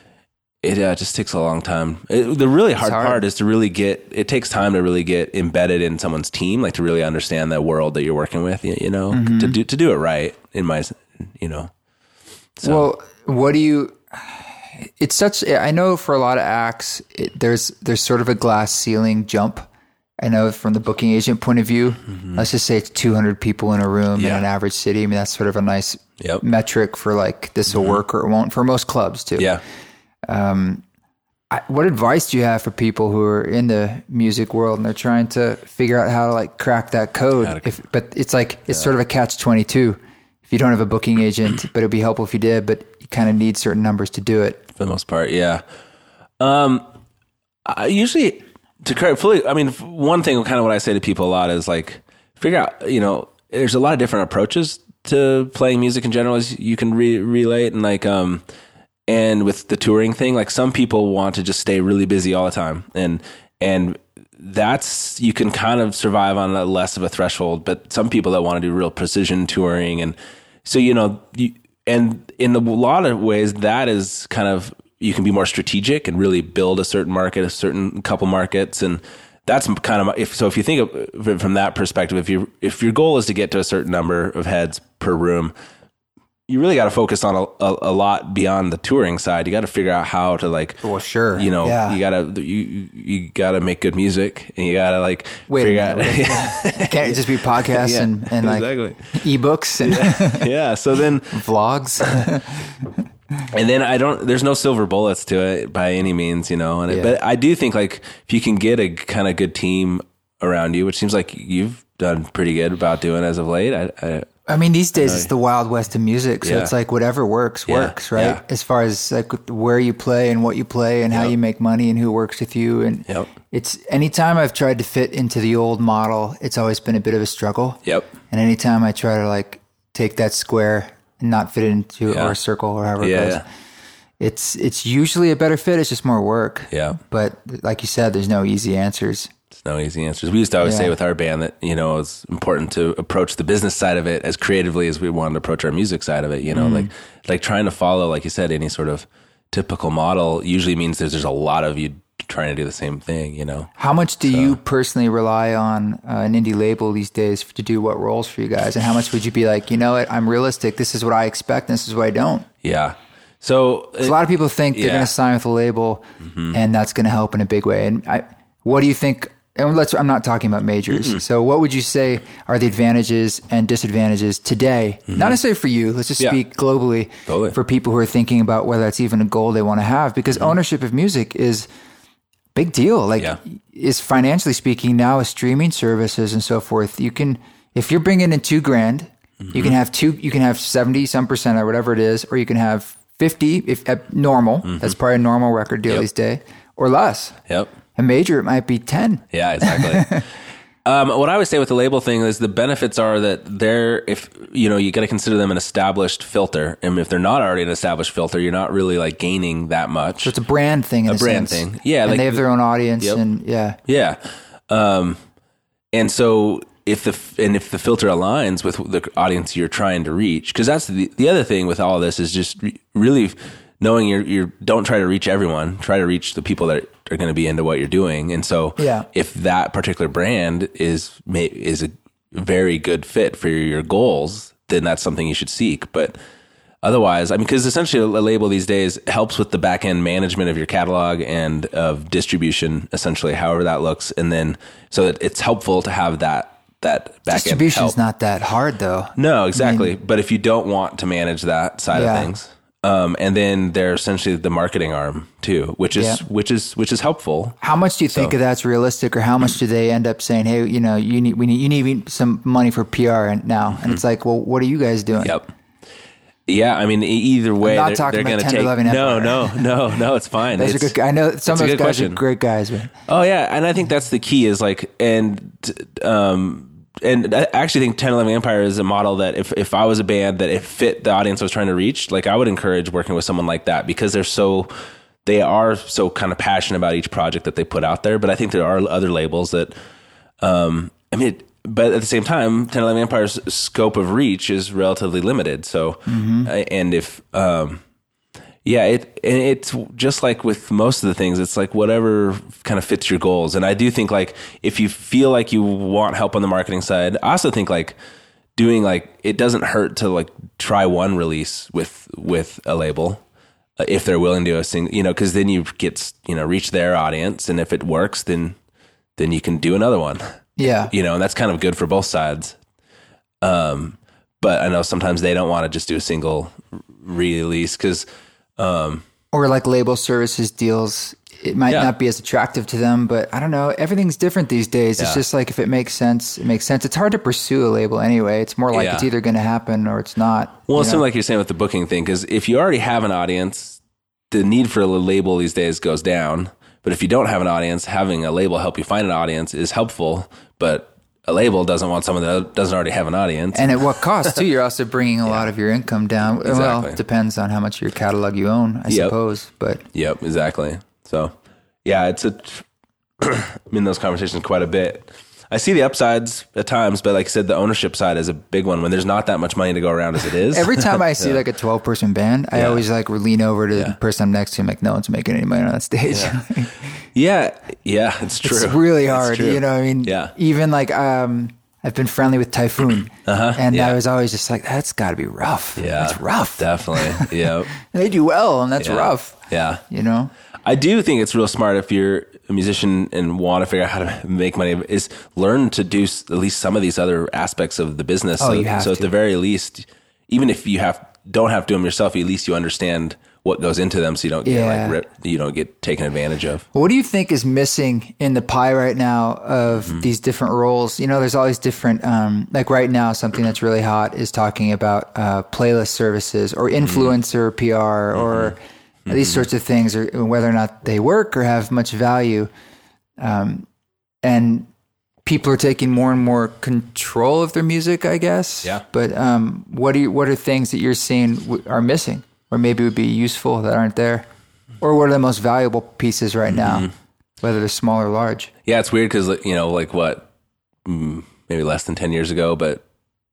it uh, just takes a long time. It, the really hard, hard. part is to really get, it takes time to really get embedded in someone's team, like to really understand that world that you're working with, you, you know, Mm-hmm. to do, to do it right in my, you know. So, Well, what do you? It's such. I know for a lot of acts, it, there's there's sort of a glass ceiling jump. I know from the booking agent point of view, let's just say it's two hundred people in a room in Yeah. an average city. I mean, that's sort of a nice Yep. metric for like this will work or it won't for most clubs too. yeah. I, what advice do you have for people who are in the music world and they're trying to figure out how to like crack that code? How to- If, but it's like, it's sort of a catch twenty-two. If you don't have a booking agent, but it'd be helpful if you did, but you kind of need certain numbers to do it. For the most part, yeah. Um, I usually to credit fully. I mean, one thing, kind of what I say to people a lot is like, figure out. You know, there's a lot of different approaches to playing music in general, as you can re- relate, and like, um, and with the touring thing, like some people want to just stay really busy all the time, and and that's you can kind of survive on a less of a threshold. But some people that want to do real precision touring, and so you know, you, and in a lot of ways, that is kind of you can be more strategic and really build a certain market, a certain couple markets, and that's kind of if so. If you think of it from that perspective, if you if your goal is to get to a certain number of heads per room, you really got to focus on a, a, a lot beyond the touring side. You got to figure out how to like, Well, sure. you know, Yeah. you gotta you you gotta make good music, and you gotta like Wait a figure minute, out. wait It can't just be podcasts Yeah, and, and like exactly. ebooks and yeah. So then, vlogs. and then I don't. There's no silver bullets to it by any means, you know. And it, Yeah. but I do think like if you can get a kind of good team around you, which seems like you've done pretty good about doing as of late. I, I I mean, these days it's the wild west of music, so Yeah. it's like whatever works, Yeah, works, right? yeah. As far as like where you play and what you play and how Yep. you make money and who works with you. And Yep. it's anytime I've tried to fit into the old model, it's always been a bit of a struggle. Yep. And anytime I try to like take that square and not fit it into Yeah. or a circle or however Yeah, it goes, yeah. it's it's usually a better fit. It's just more work. Yeah. But like you said, there's no easy answers. It's no easy answers. We used to always Yeah. say with our band that, you know, it's important to approach the business side of it as creatively as we wanted to approach our music side of it, you know, Mm-hmm. like, like trying to follow, like you said, any sort of typical model usually means there's, there's a lot of you trying to do the same thing, you know? How much do you personally rely on uh, an indie label these days to do what roles for you guys? And how much would you be like, you know what, I'm realistic. This is what I expect. And this is what I don't. Yeah. So 'Cause a lot of people think they're yeah. going to sign with a label and that's going to help in a big way. And I, what do you think? And let's, I'm not talking about majors. Mm-hmm. So what would you say are the advantages and disadvantages today? Mm-hmm. Not necessarily for you. Let's just Yeah. speak globally Totally. for people who are thinking about whether that's even a goal they want to have, because Mm-hmm. ownership of music is big deal. Like Yeah. is financially speaking now with streaming services and so forth, you can, if you're bringing in two grand, Mm-hmm. you can have two, you can have seventy some percent or whatever it is, or you can have fifty if at normal, that's probably a normal record deal Mm-hmm. Yep. these days, or less. Yep. A major, it might be ten. Yeah, exactly. um, what I would say with the label thing is the benefits are that they're, if, you know, you got to consider them an established filter. And if they're not already an established filter, you're not really like gaining that much. So it's a brand thing in a, A brand sense. thing. Yeah, And like they have their own audience Yep. and yeah. Yeah. Um, and so if the, and if the filter aligns with the audience you're trying to reach, cause that's the, the other thing with all this is just re- really knowing you're, you're, don't try to reach everyone, try to reach the people that are going to be into what you're doing. And so Yeah. if that particular brand is, may, is a very good fit for your goals, then that's something you should seek. But otherwise, I mean, because essentially a label these days helps with the back end management of your catalog and of distribution, essentially, however that looks. And then so that it's helpful to have that, that back end Distribution's help. not that hard though. No, exactly. but if you don't want to manage that side Yeah. of things, um, and then they're essentially the marketing arm too, which is, Yeah. which is, which is helpful. How much do you think So- of that's realistic, or how much do they end up saying, "Hey, you know, you need we need you need some money for P R and now," and it's like, well, what are you guys doing? Yep. Yeah, I mean, e- either way, not they're, talking they're about going to ten to take. eleven No, Empire. no, no, no. It's fine. Those It's, are good. I know some it's of a those good guys question. are great guys, but Oh yeah, and I think that's the key. Is like, and um, and I actually think ten eleven Empire is a model that if if I was a band that it fit the audience I was trying to reach, like I would encourage working with someone like that because they're so. They are so kind of passionate about each project that they put out there, but I think there are other labels that, um, I mean, it, but at the same time, ten eleven Empire's scope of reach is relatively limited. So, Mm-hmm. uh, and if, um, yeah, it and it's just like with most of the things, it's like whatever kind of fits your goals. And I do think like if you feel like you want help on the marketing side, I also think like doing like it doesn't hurt to like try one release with with a label. If they're willing to do a single, you know, because then you get, you know, reach their audience, and if it works, then then you can do another one, yeah, you know, and that's kind of good for both sides. Um, but I know sometimes they don't want to just do a single release because, um, or like label services deals. It might Yeah. not be as attractive to them, but I don't know. Everything's different these days. It's Yeah. just like if it makes sense, it makes sense. It's hard to pursue a label anyway. It's more like Yeah. it's either going to happen or it's not. well, you it's know? sort of like you're saying with the booking thing, because if you already have an audience, the need for a label these days goes down. But if you don't have an audience, having a label help you find an audience is helpful. But a label doesn't want someone that doesn't already have an audience. And at what cost too? You're also bringing a lot of your income down. Well, Exactly. it depends on how much of your catalog you own, I Yep. suppose. But Yep, exactly. So, yeah, it's a. I'm in those conversations quite a bit. I see the upsides at times, but like I said, the ownership side is a big one when there's not that much money to go around as it is. every time I see like a twelve person band, I Yeah. always like lean over to Yeah. the person I'm next to and like, no one's making any money on that stage. Yeah. yeah, yeah, it's true. It's really It's hard. true. You know what I mean? Yeah. Even like, um, I've been friendly with Typhoon, Uh-huh, and yeah. I was always just like, that's got to be rough. Yeah, it's rough. Definitely. Yeah, And they do well, and that's yeah. rough. Yeah. You know? I do think it's real smart if you're a musician and want to figure out how to make money is learn to do s- at least some of these other aspects of the business. Oh, so you have so at to. the very least, even if you have don't have to do them yourself, at least you understand what goes into them, so you don't get Yeah. like ripped, you don't get taken advantage of. What do you think is missing in the pie right now of Mm-hmm. these different roles? You know, there's all these different, um, like right now, something that's really hot is talking about uh, playlist services or influencer P R or Mm-hmm. these sorts of things, or whether or not they work or have much value. Um, and people are taking more and more control of their music, I guess. Yeah. But um, what do you, what are things that you're seeing w- are missing, or maybe would be useful that aren't there, or what are the most valuable pieces right now? whether they're small or large. Yeah, it's weird because, you know, like what, maybe less than ten years ago, but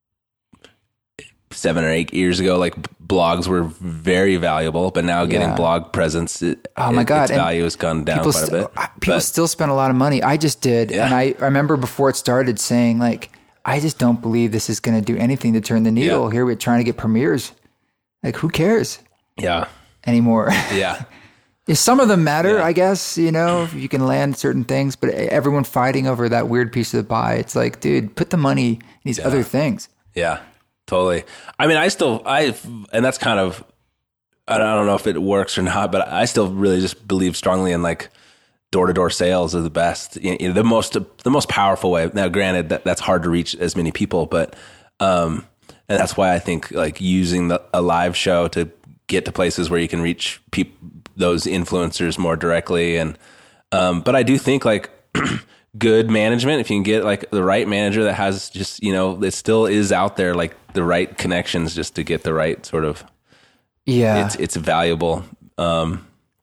seven or eight years ago, like blogs were very valuable, but now getting Yeah. blog presence, it, Oh my God. its value has gone down People, quite st- a bit. people But- still spend a lot of money. I just did. Yeah. And I, I remember before it started saying, like, I just don't believe this is going to do anything to turn the needle. Yeah. Here we're trying to get premieres. Like, who cares yeah, anymore? yeah. Yeah, some of them matter, Yeah. I guess, you know, if you can land certain things, but everyone fighting over that weird piece of the pie. It's like, dude, put the money in these other things. Yeah, totally. I mean, I still, I, and that's kind of, I don't know if it works or not, but I still really just believe strongly in like door to door sales are the best, you know, the most, the most powerful way. Now, granted, that that's hard to reach as many people, but, um, and that's why I think like using the, a live show to get to places where you can reach people, those influencers more directly. And, um, but I do think like, good management, if you can get like the right manager that has just, you know, it still is out there, like the right connections just to get the right sort of, Yeah. it's, it's valuable. Um,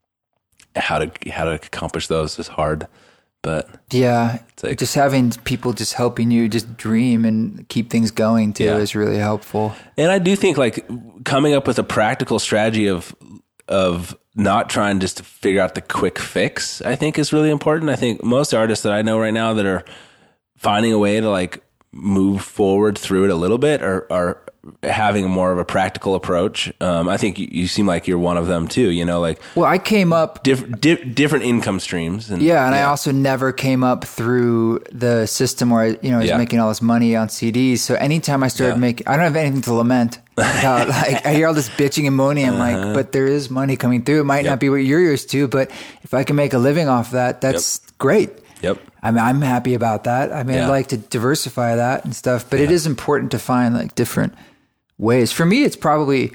how to, how to accomplish those is hard, but Yeah. like- just having people just helping you just dream and keep things going too Yeah. is really helpful. and I do think like coming up with a practical strategy of, of not trying just to figure out the quick fix, I think is really important. I think most artists that I know right now that are finding a way to like move forward through it a little bit are, are having more of a practical approach. Um, I think you, you seem like you're one of them too, you know, like Well, I came up diff, di- different income streams. And, Yeah, and I also never came up through the system where I, you know, I was Yeah. making all this money on C Ds. So anytime I started Yeah. making, I don't have anything to lament about. Like I hear all this bitching and moaning. I'm Uh-huh. like, but there is money coming through. It might not be what you're used to, but if I can make a living off that, that's great. Yep. I mean, I'm happy about that. I mean, Yeah. I'd like to diversify that and stuff, but it is important to find like different ways. For me, it's probably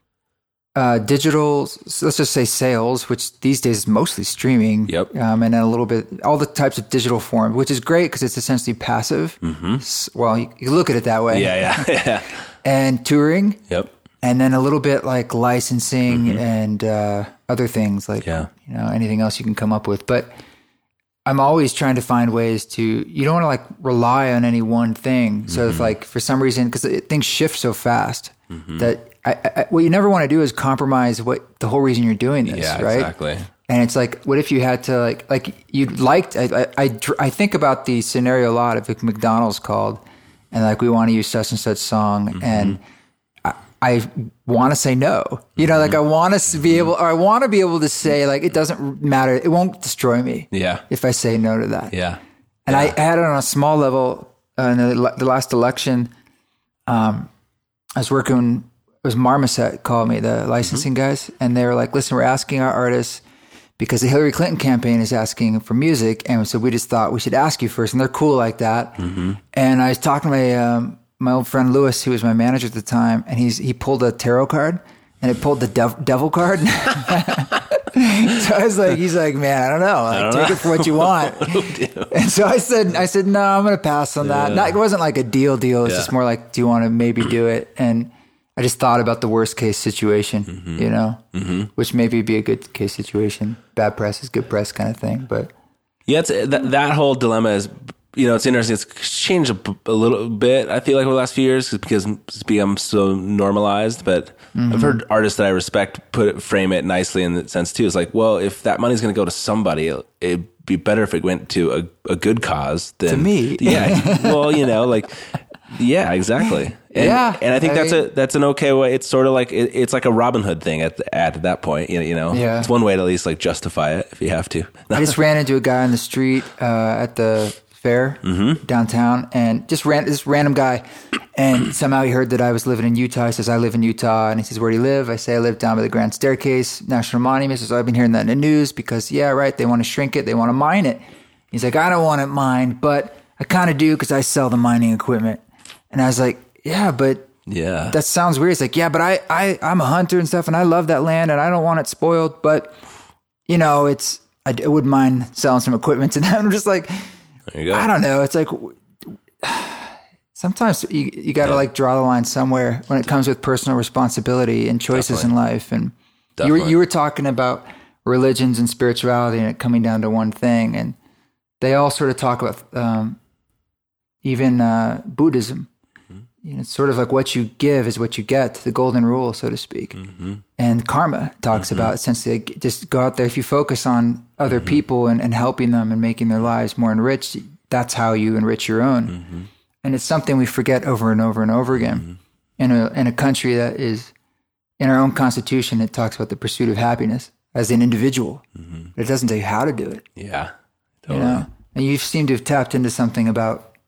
uh, digital, so let's just say sales, which these days is mostly streaming. Yep. Um, and then a little bit, all the types of digital form, which is great because it's essentially passive. S- Well, you, you look at it that way. Yeah. Yeah. Yeah. And touring. Yep. And then a little bit like licensing and uh, other things like, Yeah. you know, anything else you can come up with. But I'm always trying to find ways to, you don't want to like rely on any one thing. So if like for some reason, because things shift so fast that I, I, what you never want to do is compromise what the whole reason you're doing this, Yeah, right? exactly. And it's like, what if you had to like, like you liked, I, I, I, dr- I think about the scenario a lot if McDonald's called and like, we want to use such and such song and I, I want to say no, you know, like I want to be able, or I want to be able to say like, it doesn't matter. It won't destroy me Yeah. if I say no to that. Yeah. And I had it on a small level uh, in the, the last election. Um, I was working, it was Marmoset called me, the licensing Mm-hmm. guys, and they were like, listen, we're asking our artists because the Hillary Clinton campaign is asking for music. And so we just thought we should ask you first. And they're cool like that. Mm-hmm. And I was talking to my, um, my old friend Lewis, who was my manager at the time, and he's he pulled a tarot card and it pulled the dev- devil card. So I was like, he's like, man, I don't know. Like, don't take know. it for what you want. And so I said, I said, no, I'm going to pass on that. Yeah. Not, it wasn't like a deal deal. It's Yeah. just more like, do you want to maybe do it? And I just thought about the worst case situation, Mm-hmm. you know, mm-hmm. which maybe be a good case situation. Bad press is good press kind of thing. But Yeah, it's, that, that whole dilemma is, you know, it's interesting. It's changed a, a little bit, I feel like, over the last few years because it's become so normalized. But Mm-hmm. I've heard artists that I respect put it, frame it nicely in the sense, too. It's like, well, if that money's going to go to somebody, it'd be better if it went to a, a good cause than To me. Yeah. Well, you know, like, yeah, exactly. And, Yeah, and I think I that's mean- a that's an okay way. It's sort of like it, it's like a Robin Hood thing at the, at that point. You know, you know, Yeah. it's one way to at least like justify it if you have to. I just ran into a guy on the street uh, at the fair downtown, and just ran this random guy, and somehow he heard that I was living in Utah. He says, "I live in Utah," and he says, "Where do you live?" I say, "I live down by the Grand Staircase National Monument." He says, "I've been hearing that in the news because yeah, right, they want to shrink it, they want to mine it." He's like, "I don't want it mined, but I kind of do because I sell the mining equipment." And I was like, "Yeah, but." Yeah, That sounds weird. It's like, yeah, but I, I, I'm a hunter and stuff, and I love that land, and I don't want it spoiled. But, you know, it's I, I wouldn't mind selling some equipment to them. I'm just like, there you go. I don't know. It's like sometimes you you got to Yeah. like draw the line somewhere when it comes with personal responsibility and choices Definitely. in life. And you were Definitely. you were talking about religions and spirituality and it coming down to one thing. And they all sort of talk about um, even uh, Buddhism. Mm-hmm. You know, it's sort of like what you give is what you get, the golden rule, so to speak. Mm-hmm. And karma talks mm-hmm. about essentially just go out there. If you focus on other mm-hmm. people and, and helping them and making their lives more enriched, that's how you enrich your own. Mm-hmm. And it's something we forget over and over and over again. Mm-hmm. In a in a country that is, in our own constitution, it talks about the pursuit of happiness as an individual. Mm-hmm. But it doesn't tell you how to do it. Yeah, totally. You know? And you seem to have tapped into something about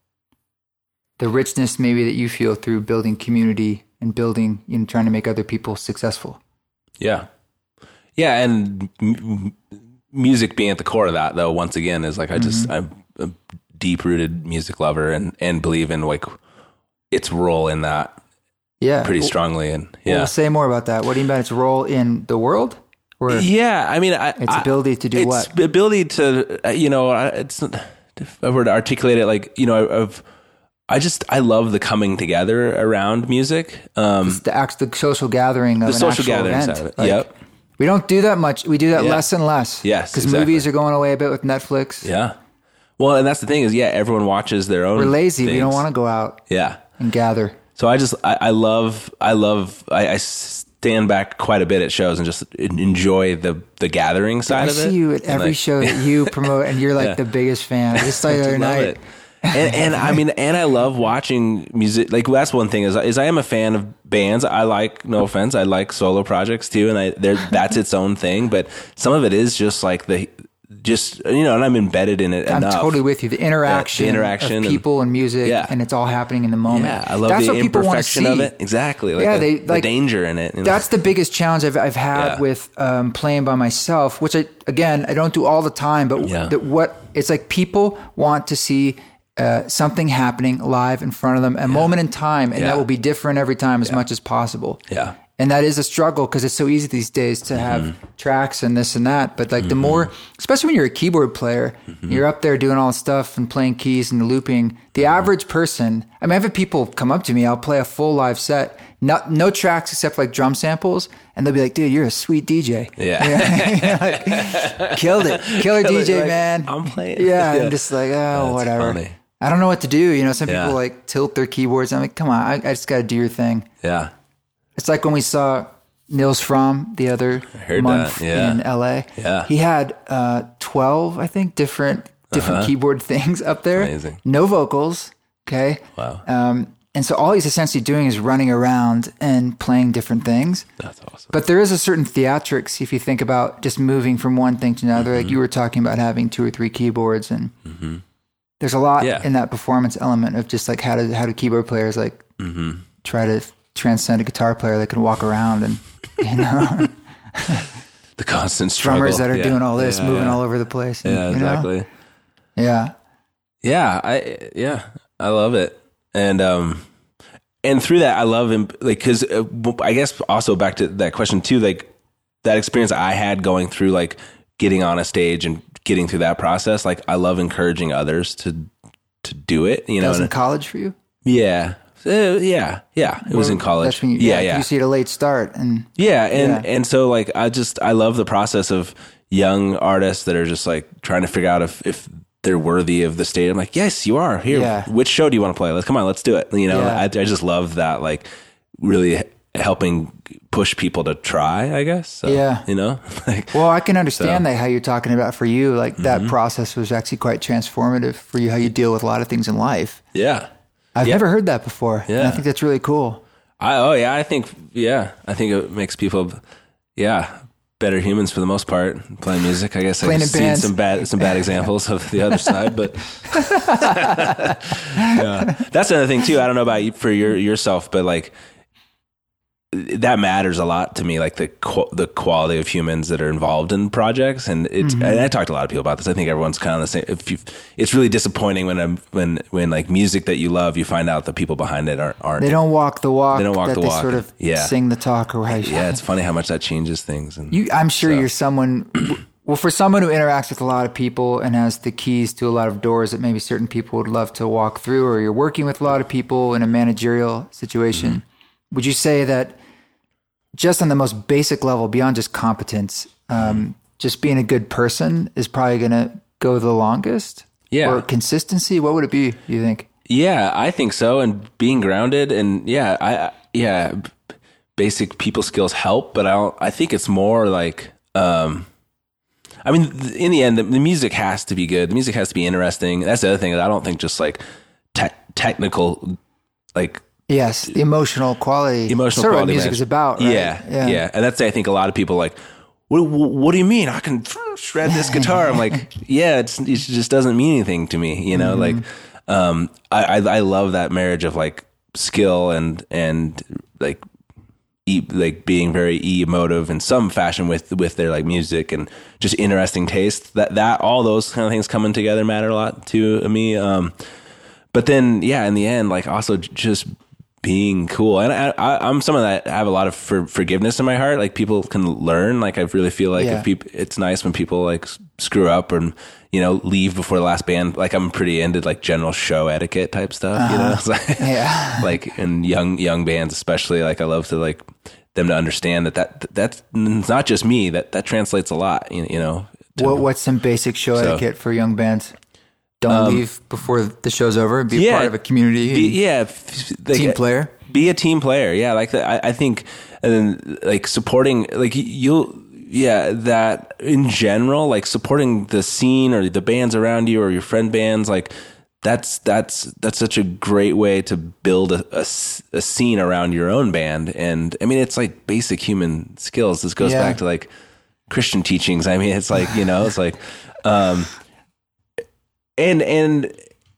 the richness maybe that you feel through building community and building, you know, trying to make other people successful. Yeah. Yeah, and m- music being at the core of that, though, once again, is like I just, mm-hmm. I'm a deep-rooted music lover and, and believe in like its role in that. Yeah, pretty strongly, and yeah. Well, say more about that. What do you mean by its role in the world? Or yeah, I mean, I, its ability to do its what? Its ability to, you know, it's if I were to articulate it, like you know, I've, I just I love the coming together around music. Um, it's the act, the social gathering of the an social actual gathering event. side of it. Like, yep. We don't do that much. We do that yeah. less and less. Yes, because exactly. movies are going away a bit with Netflix. Yeah. Well, and that's the thing is, yeah, everyone watches their own. We're lazy. Things. We don't want to go out. Yeah. And gather. So I just, I, I love, I love, I, I stand back quite a bit at shows and just enjoy the, the gathering side I of it. I see you at every like, show that you promote and you're like yeah. the biggest fan. I just saw you the other night. It. And, and I mean, and I love watching music. Like that's one thing is, is I am a fan of bands. I like, no offense, I like solo projects too. And I, that's its own thing. But some of it is just like the, just, you know, and I'm embedded in it I'm enough. totally with you. The interaction, yeah, the interaction of people and, and music, yeah. and it's all happening in the moment. Yeah, I love that's the what people want to imperfection see. of it. Exactly. Like yeah, the, they, like, the danger in it. You know? That's the biggest challenge I've, I've had yeah. with um, playing by myself, which I, again, I don't do all the time, but yeah. that what it's like people want to see uh, something happening live in front of them, a yeah. moment in time, and yeah. that will be different every time as yeah. much as possible. Yeah. And that is a struggle because it's so easy these days to have mm-hmm. tracks and this and that. But like mm-hmm. the more, especially when you're a keyboard player, mm-hmm. you're up there doing all the stuff and playing keys and looping. The mm-hmm. average person, I mean, I've had people come up to me, I'll play a full live set, not, no tracks except like drum samples. And they'll be like, dude, you're a sweet D J. Yeah. like, killed it. Killer D J, like, man. I'm playing. Yeah. yeah. I'm just like, oh, oh whatever. Funny. I don't know what to do. You know, some yeah. people like tilt their keyboards. I'm like, come on, I, I just got to do your thing. Yeah. It's like when we saw Nils Fromm the other month yeah. in L A. Yeah. He had uh, twelve, I think, different different uh-huh. keyboard things up there. Amazing. No vocals. Okay. Wow. Um, and so all he's essentially doing is running around and playing different things. That's awesome. But there is a certain theatrics if you think about just moving from one thing to another. Mm-hmm. Like you were talking about having two or three keyboards, and mm-hmm. there's a lot yeah. in that performance element of just like how do how do keyboard players like mm-hmm. try to transcend a guitar player that can walk around and, you know, the constant struggle. Drummers that are yeah. doing all this, yeah, moving yeah. all over the place. And, yeah, exactly. You know? Yeah. Yeah. I, yeah, I love it. And, um, and through that, I love him, like, cause uh, I guess also back to that question too, like that experience I had going through, like getting on a stage and getting through that process. Like I love encouraging others to, to do it, you know. That was in and, college for you? Yeah. Uh, yeah, yeah, it was in college. That's when you, yeah, yeah, yeah. You see it a late start, and yeah, and yeah. and so like I just I love the process of young artists that are just like trying to figure out if if they're worthy of the stage. I'm like, yes, you are. Here, yeah. which show do you want to play? Let's come on, let's do it. You know, yeah. I I just love that, like really helping push people to try. I guess. So, yeah, you know. like, well, I can understand so. that how you're talking about for you. Like mm-hmm. that process was actually quite transformative for you. How you deal with a lot of things in life. Yeah. I've yeah. never heard that before. Yeah. And I think that's really cool. I, oh yeah, I think, yeah, I think it makes people, yeah, better humans for the most part playing music. I guess I've seen bands. some bad, some bad examples of the other side, but yeah. That's another thing too. I don't know about you for your, yourself, but like that matters a lot to me, like the the quality of humans that are involved in projects. And it's, mm-hmm. and I talked to a lot of people about this. I think everyone's kind of the same. If you, it's really disappointing when I'm, when, when like music that you love, you find out the people behind it aren't, aren't they don't walk the walk. They don't walk that the they walk. Sort of yeah. sing the talk or how you, yeah. It's funny how much that changes things. And you, I'm sure so. you're someone, well, for someone who interacts with a lot of people and has the keys to a lot of doors that maybe certain people would love to walk through, or you're working with a lot of people in a managerial situation, mm-hmm. would you say that just on the most basic level, beyond just competence, um, just being a good person is probably going to go the longest? Yeah. Or consistency? What would it be, you think? Yeah, I think so. And being grounded and yeah, I, yeah, basic people skills help, but I don't, I think it's more like, um, I mean, in the end, the, the music has to be good. The music has to be interesting. That's the other thing. I don't think just like te- technical, like, yes, the emotional quality. Emotional sort of quality. what music man. is about, right? Yeah, yeah, yeah. And that's, I think a lot of people like, what, what, what do you mean? I can shred this guitar. I'm like, yeah, it's, it just doesn't mean anything to me. You know, mm-hmm. like, um, I, I, I love that marriage of like skill and, and like, e- like being very emotive in some fashion with, with their like music and just interesting taste. That, that, all those kind of things coming together matter a lot to me. Um, but then, yeah, in the end, like also just being cool. And I, I, I'm someone that have a lot of for, forgiveness in my heart. Like people can learn. Like I really feel like yeah. if people, it's nice when people like screw up and, you know, leave before the last band. Like I'm pretty into like general show etiquette type stuff, uh-huh. you know, it's like, yeah. like in young, young bands, especially, like I love to like them to understand that, that that's not just me, that, that translates a lot, you, you know. What, what's some basic show so, etiquette for young bands? Don't um, leave before the show's over. Be yeah, a part of a community. Be, yeah, like, team player. Be a team player. Yeah, like the, I, I think, and then like supporting, like you'll, yeah, that in general, like supporting the scene or the bands around you or your friend bands, like that's that's that's such a great way to build a, a, a scene around your own band. And I mean, it's like basic human skills. This goes yeah. back to like Christian teachings. I mean, it's like, you know, it's like. um And, and,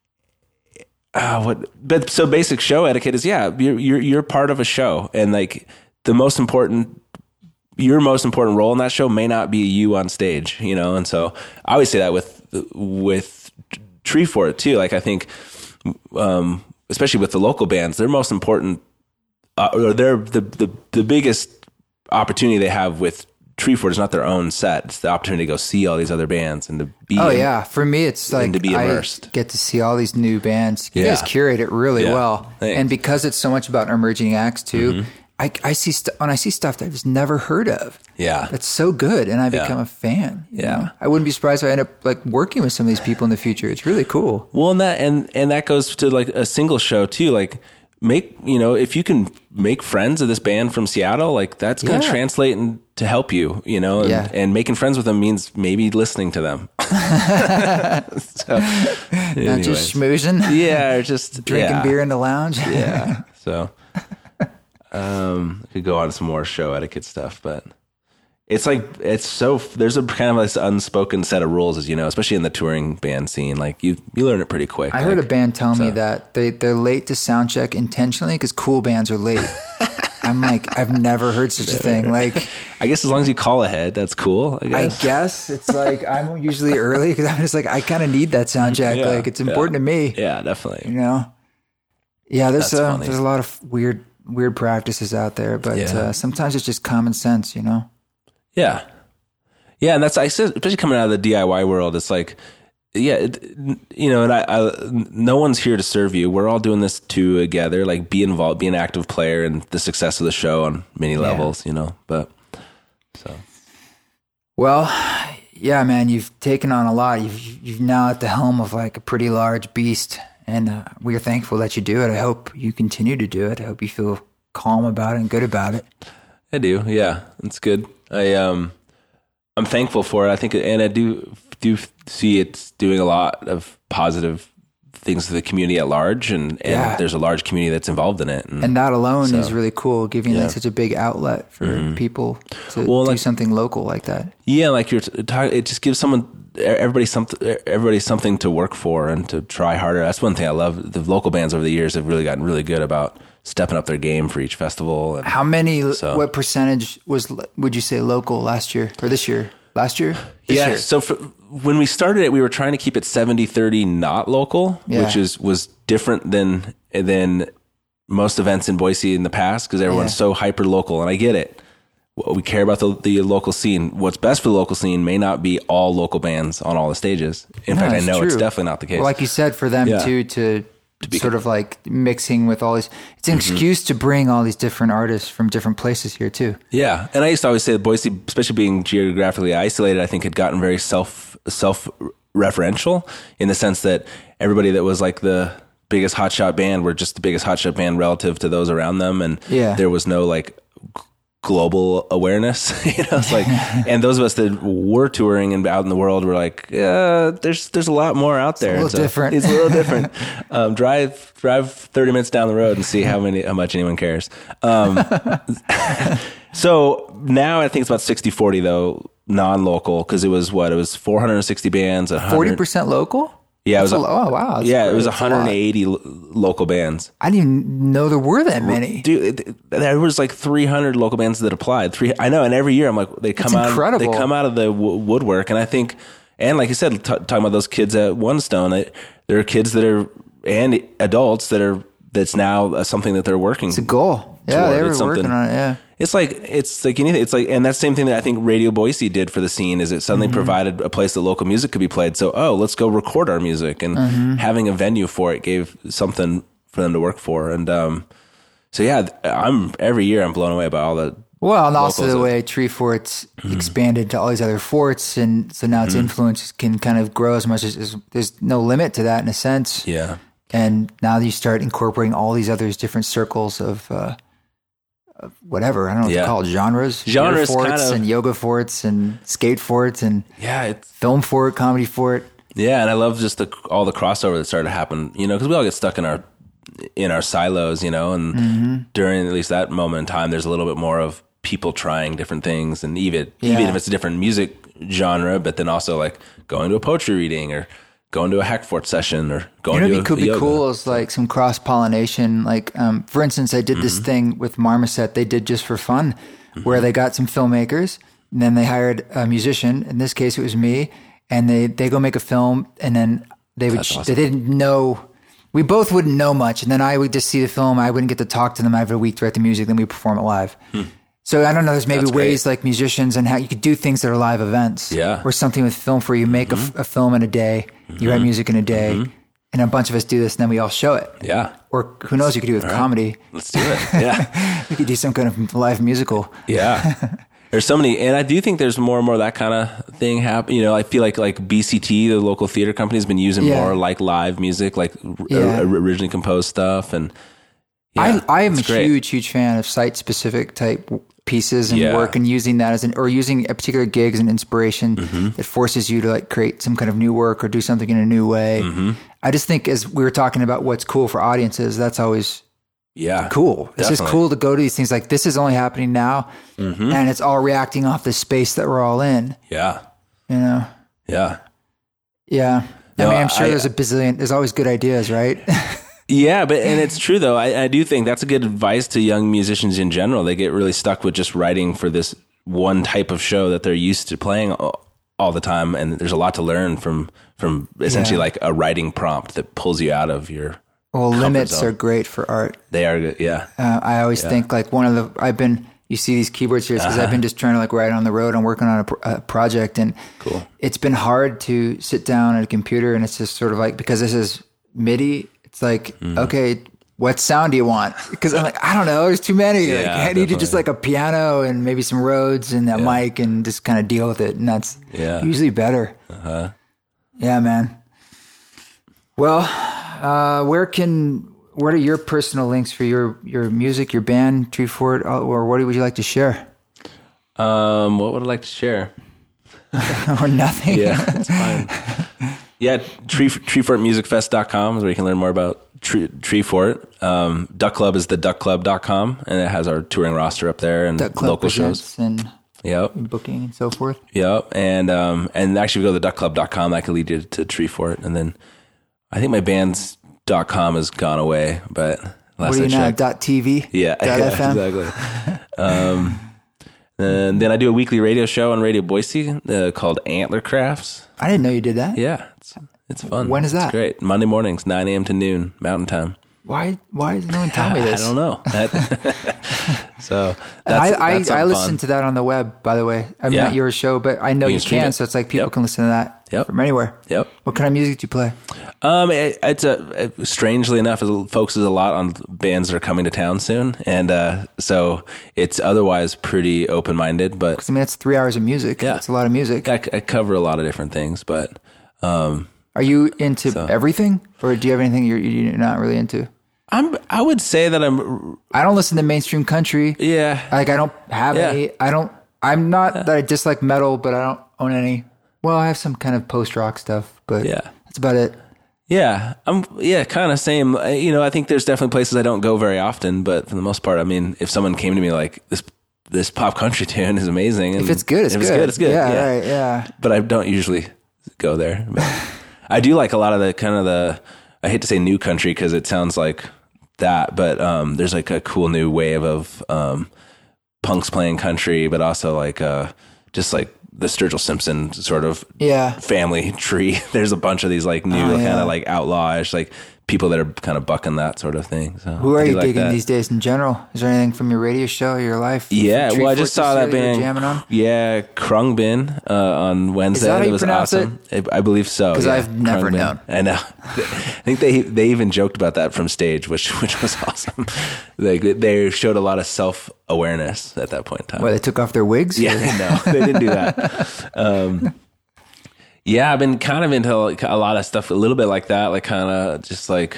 uh, what, but so basic show etiquette is, yeah, you're, you're, you're part of a show, and like the most important, your most important role in that show may not be you on stage, you know? And so I always say that with, with Treefort too. Like I think, um, especially with the local bands, their most important, uh, or their, the, the, the biggest opportunity they have with Treefort is not their own set. It's the opportunity to go see all these other bands and to be. Oh in, yeah, for me, it's like to be immersed. I get to see all these new bands. You yeah. guys curate it really yeah. well, Thanks. And because it's so much about emerging acts too, mm-hmm. I, I see st- when I see stuff that I've just never heard of. Yeah, that's so good, and I yeah. become a fan. Yeah, know? I wouldn't be surprised if I end up like working with some of these people in the future. It's really cool. Well, and that and and that goes to like a single show too, like. Make, you know, if you can make friends of this band from Seattle, like that's going to yeah. translate and to help you, you know, and, yeah. and making friends with them means maybe listening to them. so, Not anyways. Just schmoozing. Yeah. Or just drinking yeah. beer in the lounge. yeah. So, um, I could go on some more show etiquette stuff, but it's like, it's so, there's a kind of this unspoken set of rules, as you know, especially in the touring band scene. Like you, you learn it pretty quick. I like, heard a band tell so. me that they, they're late to sound check intentionally because cool bands are late. I'm like, I've never heard such a thing. Like, I guess as long as you call ahead, that's cool. I guess, I guess it's like, I'm usually early because I'm just like, I kind of need that sound check. Yeah, like it's important yeah. to me. Yeah, definitely. You know? Yeah, there's, uh, funny. there's a lot of weird, weird practices out there, but yeah. uh, sometimes it's just common sense, you know? Yeah. Yeah. And that's, I said, especially coming out of the D I Y world, it's like, yeah, it, you know, and I, I, no one's here to serve you. We're all doing this together, like be involved, be an active player in the success of the show on many yeah. levels, you know, but so. Well, yeah, man, you've taken on a lot. You've, you've now at the helm of like a pretty large beast, and uh, we're thankful that you do it. I hope you continue to do it. I hope you feel calm about it and good about it. I do. Yeah, it's good. I, um, I'm thankful for it. I think, and I do, do see it's doing a lot of positive things to the community at large, and, and yeah. there's a large community that's involved in it. And, and that alone so, is really cool, giving yeah. like such a big outlet for mm-hmm. people to well, do like, something local like that. Yeah, like you're talking, it just gives someone, everybody something, everybody something to work for and to try harder. That's one thing I love. The local bands over the years have really gotten really good about stepping up their game for each festival. And how many, so, what percentage was, would you say local last year or this year? Last year? This yeah. year? So for, when we started it, we were trying to keep it seventy thirty not local, yeah. which is was different than than most events in Boise in the past because everyone's yeah. so hyper local, and I get it. We care about the, the local scene. What's best for the local scene may not be all local bands on all the stages. In no, fact, I know true. It's definitely not the case. Well, like you said, for them yeah. too to to be sort of like mixing with all these. It's an mm-hmm. excuse to bring all these different artists from different places here too. Yeah, and I used to always say that Boise, especially being geographically isolated, I think had gotten very self self referential in the sense that everybody that was like the biggest hotshot band were just the biggest hotshot band relative to those around them, and yeah. there was no like global awareness, you know. It's like, and those of us that were touring and out in the world were like, yeah, there's there's a lot more out there. It's a little so different. It's a little different. Um, drive drive thirty minutes down the road and see how many how much anyone cares. Um, so now I think it's about sixty forty though, non-local, because it was what it was four hundred sixty bands, forty percent local. Yeah, that's it was. A, oh wow! Yeah, great. it was one hundred eighty lo- local bands. I didn't even know there were that many. Dude, it, there was like three hundred local bands that applied. Three, I know, and every year I'm like, they come that's out. Incredible. They come out of the w- woodwork, and I think, and like you said, t- talking about those kids at One Stone, I, there are kids that are and adults that are. That's now uh, something that they're working. It's a goal. Yeah, toward. they were It's working on it. Yeah. It's like it's like anything. It's like, and that's the same thing that I think Radio Boise did for the scene. Is it suddenly mm-hmm. provided a place that local music could be played? So, oh, let's go record our music, and mm-hmm. having a venue for it gave something for them to work for. And um, so, yeah, I'm every year I'm blown away by all the. Well, and also the way Tree Fort's mm-hmm. expanded to all these other forts, and so now its mm-hmm. influence can kind of grow as much as, as there's no limit to that in a sense. Yeah. And now you start incorporating all these other different circles of, uh, of whatever, I don't know what yeah. to call it, genres. Genres, forts kind of. And yoga forts and skate forts and yeah, it's, film fort, comedy fort. Yeah, and I love just the, all the crossover that started to happen, you know, because we all get stuck in our in our silos, you know, and mm-hmm. during at least that moment in time, there's a little bit more of people trying different things, and even yeah. even if it's a different music genre, but then also like going to a poetry reading or going to a hack fort session or going you know, to it could a, be yoga. Cool is like some cross pollination. Like, um, for instance, I did mm-hmm. this thing with Marmoset. They did just for fun, mm-hmm. where they got some filmmakers, and then they hired a musician. In this case, it was me, and they they go make a film, and then they would awesome. they didn't know. We both wouldn't know much, and then I would just see the film. I wouldn't get to talk to them. I have a week to write the music, then we perform it live. Hmm. So I don't know. There's maybe That's ways great. Like musicians and how you could do things that are live events. Yeah. Or something with film for you make mm-hmm. a, a film in a day. Mm-hmm. You write music in a day, mm-hmm. and a bunch of us do this, and then we all show it. Yeah. Or who knows? You could do it with all comedy. Right. Let's do it. Yeah. We could do some kind of live musical. Yeah. There's so many, and I do think there's more and more that kind of thing happen. You know, I feel like like B C T, the local theater company, has been using yeah. more like live music, like yeah. r- originally composed stuff, and yeah, I I am a great. huge huge fan of site specific type pieces and yeah. work, and using that as an or using a particular gig as an inspiration mm-hmm. that forces you to like create some kind of new work or do something in a new way. Mm-hmm. I just think as we were talking about what's cool for audiences, that's always. Yeah. Cool. It's definitely. Just cool to go to these things like this is only happening now mm-hmm. and it's all reacting off the space that we're all in. Yeah. You know? Yeah. Yeah. No, I mean, I'm sure I, there's a bazillion, there's always good ideas, right? Yeah, but, and it's true though. I, I do think that's a good advice to young musicians in general. They get really stuck with just writing for this one type of show that they're used to playing all, all the time. And there's a lot to learn from, from essentially yeah. like a writing prompt that pulls you out of your Well, limits zone. Are great for art. They are good, yeah. Uh, I always yeah. think like one of the, I've been, you see these keyboards here because uh-huh. I've been just trying to like write on the road. I'm working on a, a project, and cool. It's been hard to sit down at a computer, and it's just sort of like, because this is MIDI, it's like, mm-hmm. okay, what sound do you want? Because I'm like, I don't know, there's too many. Yeah, like, I need to just like a piano and maybe some Rhodes and a yeah. mic and just kind of deal with it. And that's yeah. usually better. Uh-huh. Yeah, man. Well, uh, where can... What are your personal links for your, your music, your band, Tree Fort, or what would you like to share? Um, what would I like to share? Or nothing. Yeah, it's fine. Yeah, Tree, tree fort music fest dot com is where you can learn more about Tree, Tree Fort. Um, Duck Club is the duck club dot com, and it has our touring roster up there and Duck Club local shows. And yep. booking and so forth. Yep, and um, and actually, if you go to duck club dot com, that can lead you to Tree Fort, and then I think my band's dot com has gone away, but last what do you I know? checked, dot T V? Yeah, dot yeah F M? Exactly. um, and then I do a weekly radio show on Radio Boise uh, called Antler Crafts. I didn't know you did that. Yeah, it's it's fun. When is that? It's great. Monday mornings, nine a.m. to noon, Mountain Time. Why? Why did no one tell me this? I don't know. That, so that's, I that's I, I listen fun. to that on the web. By the way, I'm yeah. not your show, but I know you, you can. It. So it's like people yep. can listen to that yep. from anywhere. Yep. What kind of music do you play? Um, it, it's a it, strangely enough, it focuses a lot on bands that are coming to town soon, and uh, so it's otherwise pretty open minded. But 'Cause, I mean, it's three hours of music. Yeah. It's a lot of music. I, I cover a lot of different things. But um, Are you into so. everything, or do you have anything you're, you're not really into? I'm I would say that I'm I don't listen to mainstream country. yeah Like I don't have Yeah. any. I don't. I'm not that I dislike metal, but I don't own any. Well, I have some kind of post rock stuff, but Yeah. that's about it. yeah I'm yeah kind of same. I- You know, I think there's definitely places I don't go very often, but for the most part, I mean, if someone came to me like this this pop country tune is amazing, and If it's good, it's if good. it's good, it's good. Yeah, yeah. right. Yeah. But I don't usually go there. But I do like a lot of the kind of the, I hate to say new country because it sounds like that, but um, there's like a cool new wave of um, punks playing country, but also like uh, just like the Sturgill Simpson sort of Yeah. family tree. There's a bunch of these like new Oh, kind yeah. of like outlawish, like people that are kind of bucking that sort of thing. So Who are I do you like digging that. these days in general? Is there anything from your radio show or your life? Yeah, Tree well, I just Fortress saw that that you're band. jamming on? Yeah, Krungbin uh, on Wednesday. that how It you was pronounce awesome. I, I believe so. 'Cause yeah, I've never Krungbin. known. I know. I think they they even joked about that from stage, which which was awesome. Like they showed a lot of self awareness at that point in time. Where they took off their wigs? Yeah, no, they didn't do that. Um, yeah, I've been kind of into like a lot of stuff, a little bit like that, like kind of just like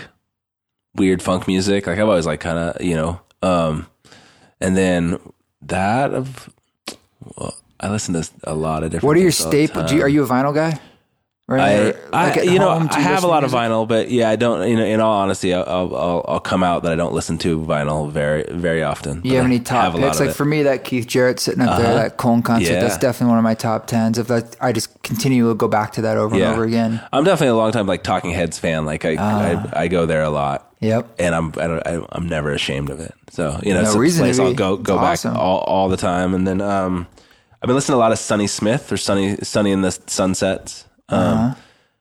weird funk music. Like I've always like kind of, you know, um, and then that of, well, I listen to a lot of different. What are your things all the staple? Do you, time. are you a vinyl guy? Or, I, or, like, I at you know, home, do I have listen a to lot of music? vinyl, but yeah, I don't. You know, in all honesty, I'll I'll, I'll come out that I don't listen to vinyl very very often. You have but any I top have a lot picks? of Like it. for me, that Keith Jarrett sitting up there, Uh-huh. that Cone concert, Yeah. that's definitely one of my top tens. If that, I just continue to go back to that over and over again. I'm definitely a long time like Talking Heads fan. Like I Ah. I, I go there a lot. Yep. And I'm I don't, I, I'm never ashamed of it. So you know, No it's a reason to place be. I'll go go It's back awesome. all, all the time. And then um, I've been listening to a lot of Sonny Smith or Sonny Sonny in the Sunsets. Um, Uh-huh.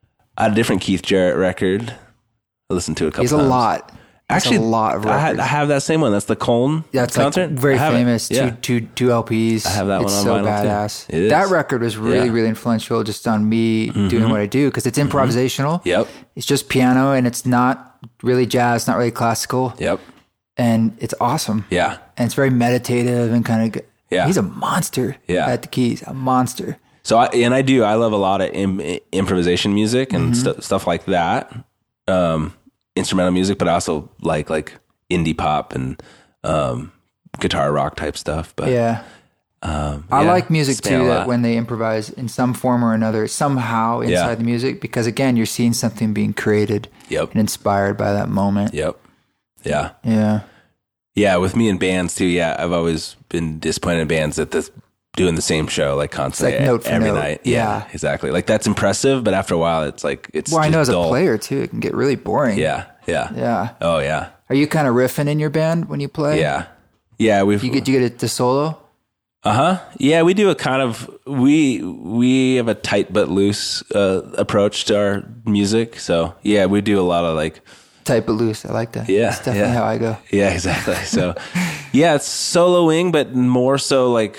I had a different Keith Jarrett record. I listened to it a couple He's a times. lot. He's Actually, a lot of I, had, records. I have that same one. That's the Colne That's concert. like very I have it. famous. Yeah. Two, two, two L Ps. I have that it's one on so vinyl, too. badass. It is. That record was really, Yeah. really influential just on me doing what I do because it's improvisational. Yep. It's just piano and it's not really jazz, not really classical, Yep. and it's awesome. Yeah. And it's very meditative and kind of. Yeah. He's a monster. Yeah. At the keys, a monster. So I, and I do. I love a lot of Im, improvisation music and Mm-hmm. stu stuff like that. Um, instrumental music, but I also like like indie pop and um, guitar rock type stuff. But Yeah. um, I yeah, like music span too a that lot. when they improvise in some form or another, somehow inside Yeah. the music, because again, you're seeing something being created Yep. and inspired by that moment. Yep. Yeah. Yeah. Yeah. With me in bands too. Yeah, I've always been disappointed in bands that this doing the same show like constantly like note for every note. night. Yeah. Exactly. Like that's impressive, but after a while, it's like it's. Well, I just know as dull. a player too, it can get really boring. Yeah. Yeah. Yeah. Oh yeah. Are you kind of riffing in your band when you play? Yeah. Yeah. We've. You get you get it to solo? Uh huh. Yeah, we do a kind of we we have a tight but loose uh, approach to our music. So yeah, we do a lot of like Tight but loose. I like that. Yeah, That's definitely yeah. how I go. yeah, exactly. So yeah, it's soloing, but more so like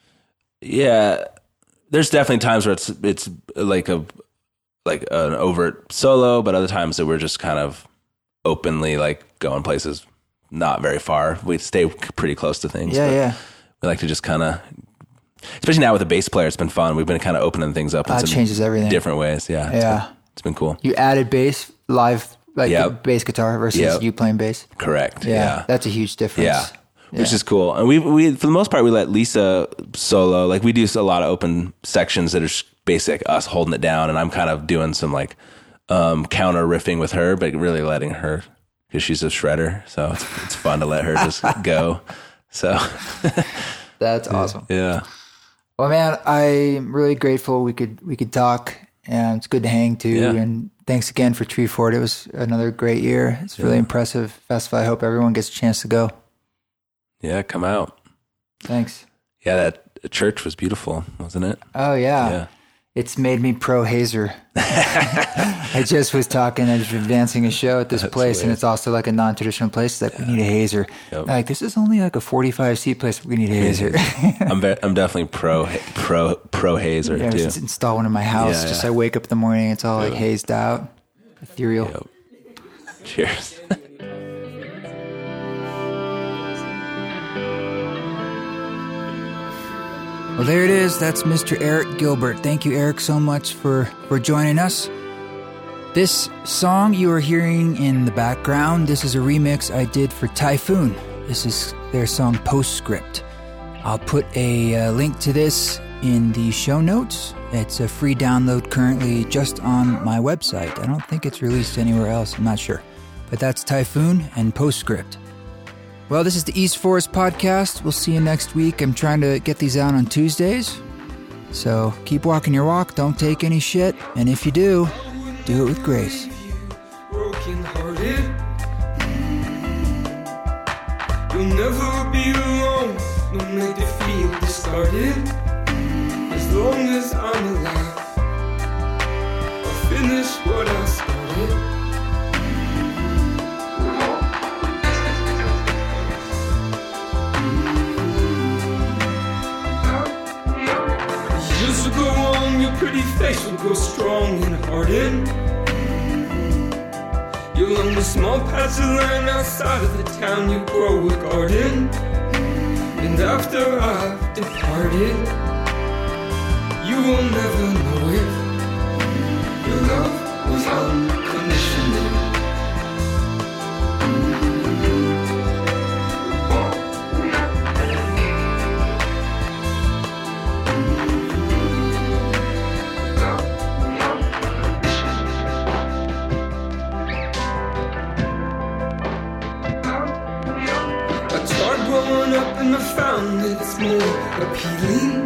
yeah. There's definitely times where it's it's like a like an overt solo, but other times that we're just kind of openly like going places not very far. We stay pretty close to things. Yeah, but yeah. We like to just kind of, especially now with a bass player, it's been fun. We've been kind of opening things up in That some changes everything. different ways. Yeah. It's Yeah. been, it's been cool. You added bass live, like Yep. the bass guitar versus Yep. you playing bass. Correct. Yeah, Yeah. that's a huge difference. Yeah. Which Yeah. is cool. And we, we, for the most part, we let Lisa solo. Like we do a lot of open sections that are just basic us holding it down. And I'm kind of doing some like, um, counter riffing with her, but really letting her, because she's a shredder. So it's, it's fun to let her just go. So That's awesome. yeah. Well, man, I'm really grateful we could we could talk, and it's good to hang too. Yeah. And thanks again for Tree Fort. It was another great year. It's really impressive festival. I hope everyone gets a chance to go. Yeah. Come out. Thanks. Yeah. That church was beautiful, wasn't it? Oh yeah, Yeah. it's made me pro hazer. I just was talking. I was advancing a show at this place, and weird. it's also like a non-traditional place. It's like we need a hazer. Yep. Like this is only like a forty-five seat place. We need a hazer. I'm ve- I'm definitely pro pro pro hazer Yeah, too. just install one in my house. Yeah, just yeah. I wake up in the morning, it's all like hazed out. Ethereal. Yep. Cheers. Well, there it is. That's Mister Eric Gilbert. Thank you, Eric, so much for, for joining us. This song you are hearing in the background, this is a remix I did for Typhoon. This is their song Postscript. I'll put a uh, link to this in the show notes. It's a free download currently just on my website. I don't think it's released anywhere else. I'm not sure. But that's Typhoon and Postscript. Well, this is the East Forest Podcast. We'll see you next week. I'm trying to get these out on Tuesdays. So keep walking your walk. Don't take any shit. And if you do, do it with grace. Broken-hearted. You'll never be alone. No make to feel discarded. As long as I'm alive, I'll finish what I started. Years will go on, your pretty face will grow strong and hardened. You'll own a small patch of land outside of the town, you grow a garden. And after I've departed, you will never know it. Your love was unconditional. Growing up and I found that it's more appealing.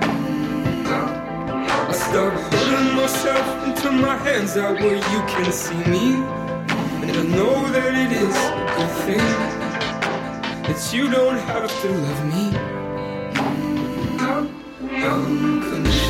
I start hurting myself until my hands out where you can see me. And I know that it is a good thing that you don't have to love me unconditionally.